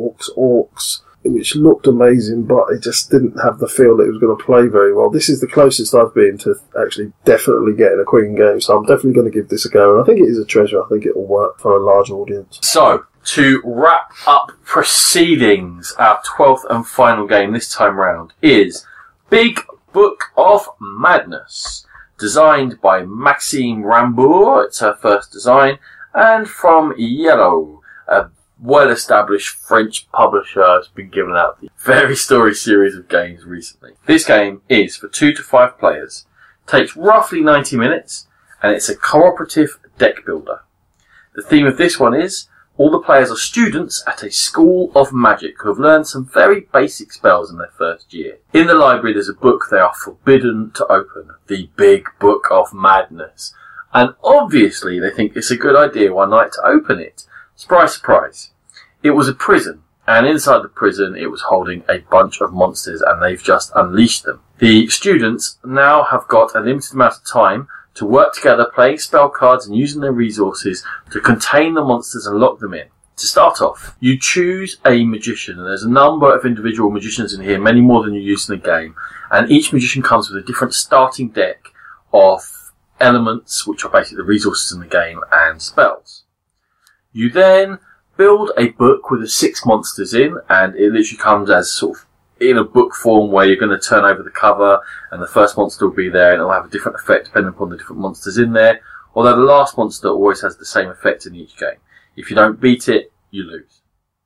Orcs, which looked amazing, but it just didn't have the feel that it was going to play very well. This is the closest I've been to actually definitely getting a Queen game, so I'm definitely going to give this a go, and I think it is a treasure. I think it will work for a large audience. So, to wrap up proceedings, our 12th and final game this time round is Big Book of Madness, designed by Maxime Rambourg. It's her first design, and from Yellow, a well-established French publisher has been given out the Fairy Story series of games recently. This game is for 2 to 5 players, takes roughly 90 minutes, and it's a cooperative deck builder. The theme of this one is All the players are students at a school of magic who have learned some very basic spells in their first year. In the library there's a book they are forbidden to open, the Big Book of Madness. And obviously they think it's a good idea one night to open it. Surprise, surprise. It was a prison, and inside the prison it was holding a bunch of monsters, and they've just unleashed them. The students now have got a limited amount of time to work together, playing spell cards and using their resources to contain the monsters and lock them in. To start off, you choose a magician, and there's a number of individual magicians in here, many more than you use in the game, and each magician comes with a different starting deck of elements, which are basically the resources in the game, and spells. You then build a book with the 6 monsters in, and it literally comes as sort of in a book form where you're going to turn over the cover and the first monster will be there and it'll have a different effect depending upon the different monsters in there, although the last monster always has the same effect in each game. If you don't beat it, you lose.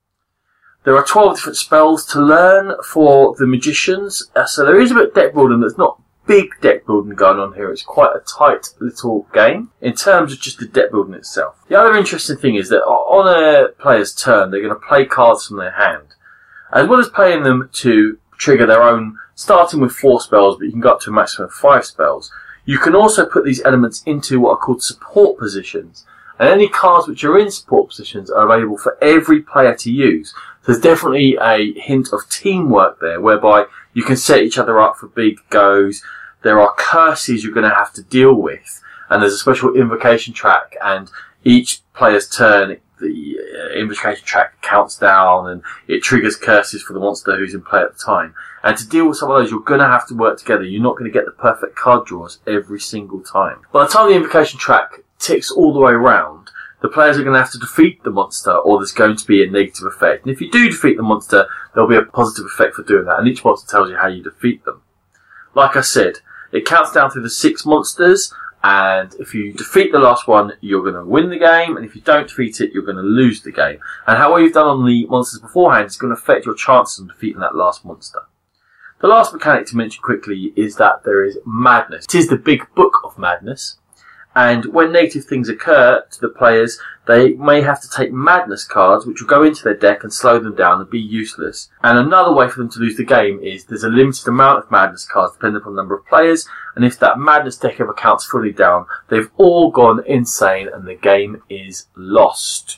There are 12 different spells to learn for the magicians, so there is a bit of deck building. There's not big deck building going on here. It's quite a tight little game in terms of just the deck building itself. The other interesting thing is that on a player's turn, they're going to play cards from their hand, as well as playing them to trigger their own, starting with 4 spells, but you can go up to a maximum of 5 spells. You can also put these elements into what are called support positions, and any cards which are in support positions are available for every player to use. So there's definitely a hint of teamwork there, whereby you can set each other up for big goes. There are curses you're going to have to deal with, and there's a special invocation track, and each player's turn, the invocation track counts down and it triggers curses for the monster who's in play at the time. And to deal with some of those, you're going to have to work together. You're not going to get the perfect card draws every single time. By the time the invocation track ticks all the way around, the players are going to have to defeat the monster, or there's going to be a negative effect. And if you do defeat the monster, there'll be a positive effect for doing that, and each monster tells you how you defeat them. Like I said, it counts down through the 6 monsters, and if you defeat the last one, you're going to win the game, and if you don't defeat it, you're going to lose the game. And how well you've done on the monsters beforehand is going to affect your chances of defeating that last monster. The last mechanic to mention quickly is that there is madness. It is the Big Book of Madness, and when negative things occur to the players, they may have to take madness cards, which will go into their deck and slow them down and be useless. And another way for them to lose the game is there's a limited amount of madness cards depending upon the number of players, and if that madness deck ever counts fully down, they've all gone insane and the game is lost.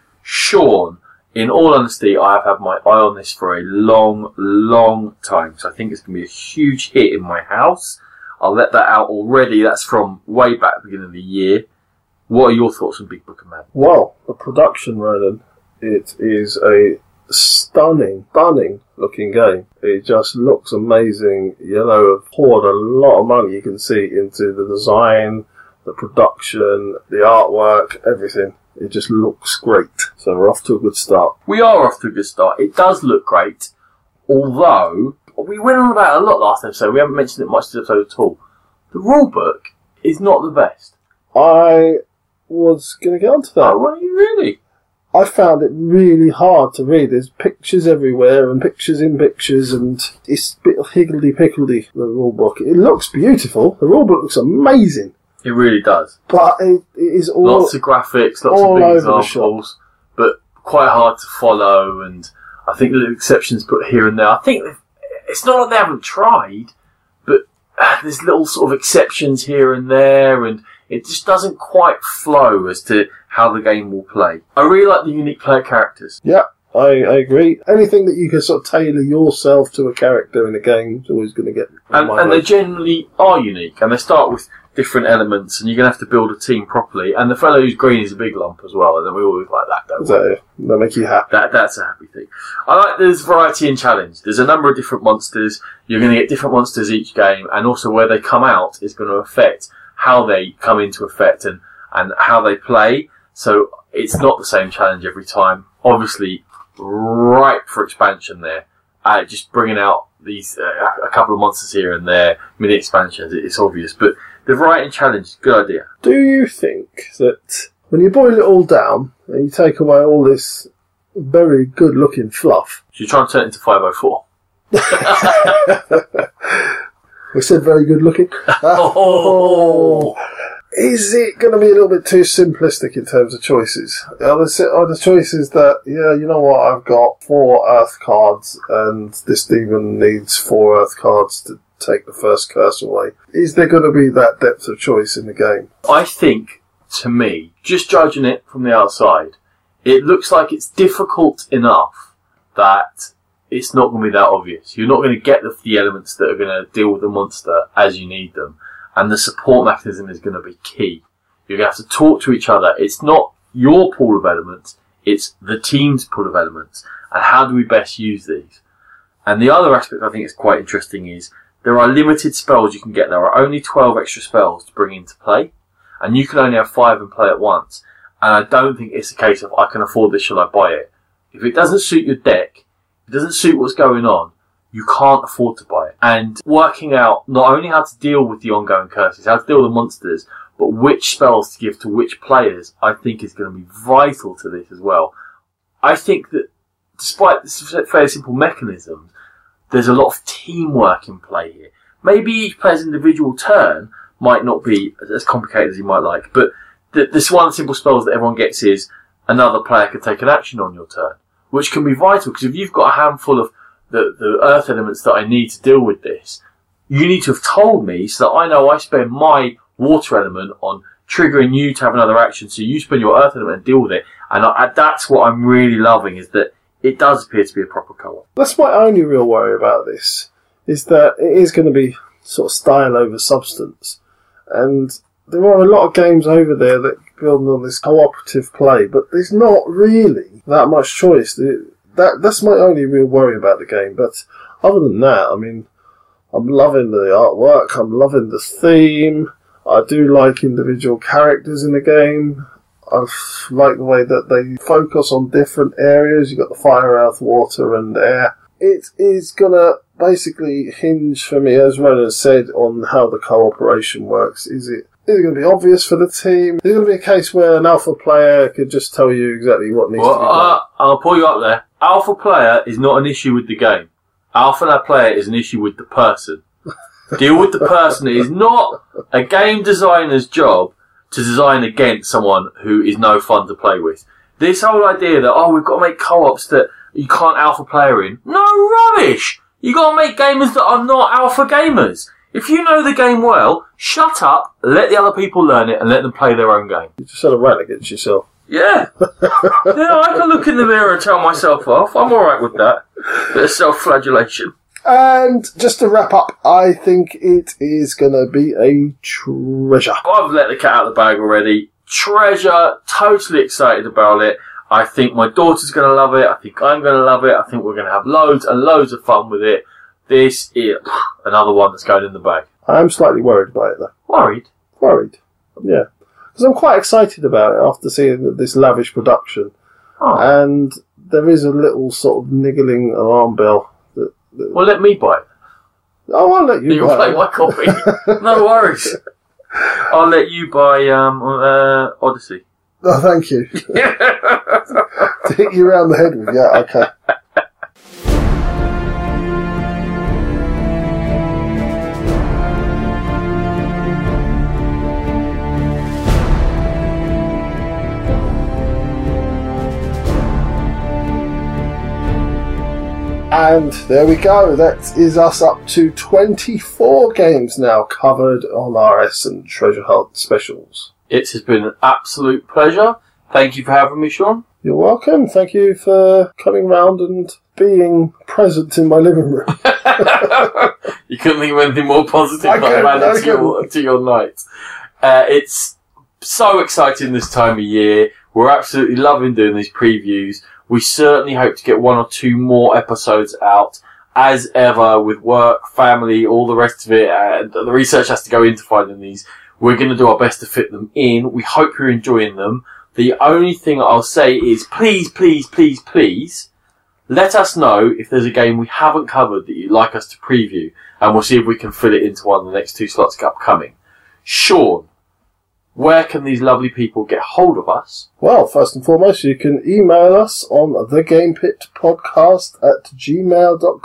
Sean, in all honesty, I have had my eye on this for a long, long time, so I think it's going to be a huge hit in my house. I'll let that out already. That's from way back at the beginning of the year. What are your thoughts on Big Book of Madness? Well, the production, Ronan, it is a stunning looking game. It just looks amazing. Yellow have poured a lot of money, you can see, into the design, the production, the artwork, everything. It just looks great. So we're off to a good start. We are off to a good start. It does look great, although we went on about it a lot last episode. We haven't mentioned it much this episode at all. The rulebook is not the best. I was going to get onto that. Oh, were you really? I found it really hard to read. There's pictures everywhere and pictures in pictures, and it's a bit higgledy-pickledy, the rulebook. It looks beautiful. The rulebook looks amazing. It really does. But it is all... Lots of graphics, lots of big examples, but quite hard to follow, and I think little exceptions put here and there. I think it's not like they haven't tried, but there's little sort of exceptions here and there, and it just doesn't quite flow as to how the game will play. I really like the unique player characters. Yeah, I agree. Anything that you can sort of tailor yourself to a character in a game is always going to get... And they generally are unique, and they start with different elements, and you're going to have to build a team properly. And the fellow who's green is a big lump as well, and then we always like that, don't we? That make you happy? That's a happy thing. I like there's variety and challenge. There's a number of different monsters. You're going to get different monsters each game, and also where they come out is going to affect how they come into effect and how they play. So it's not the same challenge every time. Obviously, ripe for expansion there. Just bringing out these a couple of monsters here and there, mini expansions. It's obvious, but the variety and challenge is a good idea. Do you think that when you boil it all down and you take away all this very good-looking fluff... So you're trying to turn it into 504? We said very good-looking. Oh. Is it going to be a little bit too simplistic in terms of choices? Are the choices that, yeah, you know what, I've got 4 Earth cards and this demon needs 4 Earth cards to take the first curse away? Is there going to be that depth of choice in the game? I think, to me, just judging it from the outside, it looks like it's difficult enough that it's not going to be that obvious. You're not going to get the elements that are going to deal with the monster as you need them. And the support mechanism is going to be key. You're going to have to talk to each other. It's not your pool of elements, it's the team's pool of elements. And how do we best use these? And the other aspect I think is quite interesting is there are limited spells you can get. There are only 12 extra spells to bring into play. And you can only have 5 in play at once. And I don't think it's a case of, I can afford this, shall I buy it? If it doesn't suit your deck, it doesn't suit what's going on, you can't afford to buy it. And working out not only how to deal with the ongoing curses, how to deal with the monsters, but which spells to give to which players, I think is going to be vital to this as well. I think that despite this fairly simple mechanism, there's a lot of teamwork in play here. Maybe each player's individual turn might not be as complicated as you might like, but this one simple spell that everyone gets is another player can take an action on your turn, which can be vital, because if you've got a handful of the earth elements that I need to deal with this, you need to have told me so that I know I spend my water element on triggering you to have another action, so you spend your earth element and deal with it. And that's what I'm really loving, is that it does appear to be a proper co-op. That's my only real worry about this, is that it is going to be sort of style over substance. And there are a lot of games over there that build on this cooperative play, but there's not really that much choice. That's my only real worry about the game. But other than that, I mean, I'm loving the artwork, I'm loving the theme, I do like individual characters in the game. I like the way that they focus on different areas. You've got the fire, earth, water and air. It is going to basically hinge for me, as Ronan said, on how the cooperation works. Is it going to be obvious for the team? Is it going to be a case where an alpha player could just tell you exactly what needs to be done? I'll pull you up there. Alpha player is not an issue with the game. Alpha player is an issue with the person. Deal with the person. It is not a game designer's job to design against someone who is no fun to play with. This whole idea that, we've got to make co-ops that you can't alpha player in. No rubbish! You got to make gamers that are not alpha gamers. If you know the game well, shut up, let the other people learn it, and let them play their own game. You just had a rant against yourself. Yeah. Yeah, I can look in the mirror and tell myself off. I'm alright with that. Bit of self-flagellation. And just to wrap up, I think it is going to be a treasure. I've let the cat out of the bag already. Treasure, totally excited about it. I think my daughter's going to love it. I think I'm going to love it. I think we're going to have loads and loads of fun with it. This is another one that's going in the bag. I am slightly worried by it, though. Worried? Worried, yeah. Because I'm quite excited about it after seeing this lavish production. Oh. And there is a little sort of niggling alarm bell. Well, let me buy it. Oh, I'll let you You'll buy play it. my copy. No worries. I'll let you buy Odyssey. Oh, thank you. To hit you around the head with, yeah, okay. And there we go. That is us up to 24 games now covered on our Essence Treasure Hunt specials. It has been an absolute pleasure. Thank you for having me, Sean. You're welcome. Thank you for coming round and being present in my living room. You couldn't think of anything more positive to your night. It's so exciting this time of year. We're absolutely loving doing these previews. We certainly hope to get 1 or 2 more episodes out. As ever, with work, family, all the rest of it, the research has to go into finding these. We're going to do our best to fit them in. We hope you're enjoying them. The only thing I'll say is please, please, please, please, let us know if there's a game we haven't covered that you'd like us to preview, and we'll see if we can fit it into one of the next 2 slots upcoming. Sean, where can these lovely people get hold of us? Well, first and foremost, you can email us on thegamepitpodcast@gmail.com.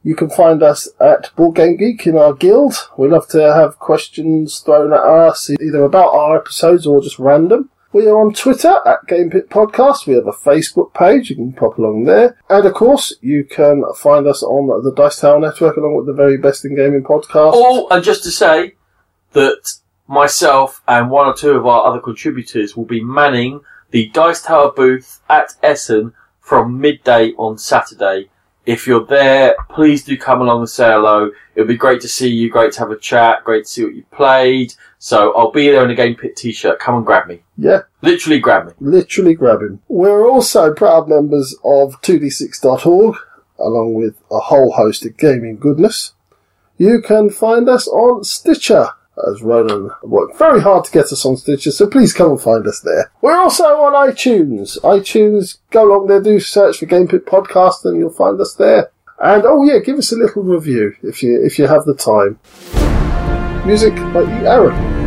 You can find us at Board Game Geek in our guild. We love to have questions thrown at us, either about our episodes or just random. We are on Twitter at GamePit Podcast. We have a Facebook page. You can pop along there. And of course, you can find us on the Dice Tower Network along with the very best in gaming podcast. Oh, and just to say that myself and one or two of our other contributors will be manning the Dice Tower booth at Essen from midday on Saturday. If you're there, please do come along and say hello. It'll be great to see you, great to have a chat, great to see what you played. So I'll be there in a Game Pit t-shirt. Come and grab me. Yeah. Literally grab me. Literally grab him. We're also proud members of 2d6.org, along with a whole host of gaming goodness. You can find us on Stitcher, as Ronan worked very hard to get us on Stitcher, so please come and find us there. We're also on iTunes. iTunes, go along there, do search for Game Pit Podcast, and you'll find us there. And oh yeah, give us a little review if you have the time. Music by E. Aaron.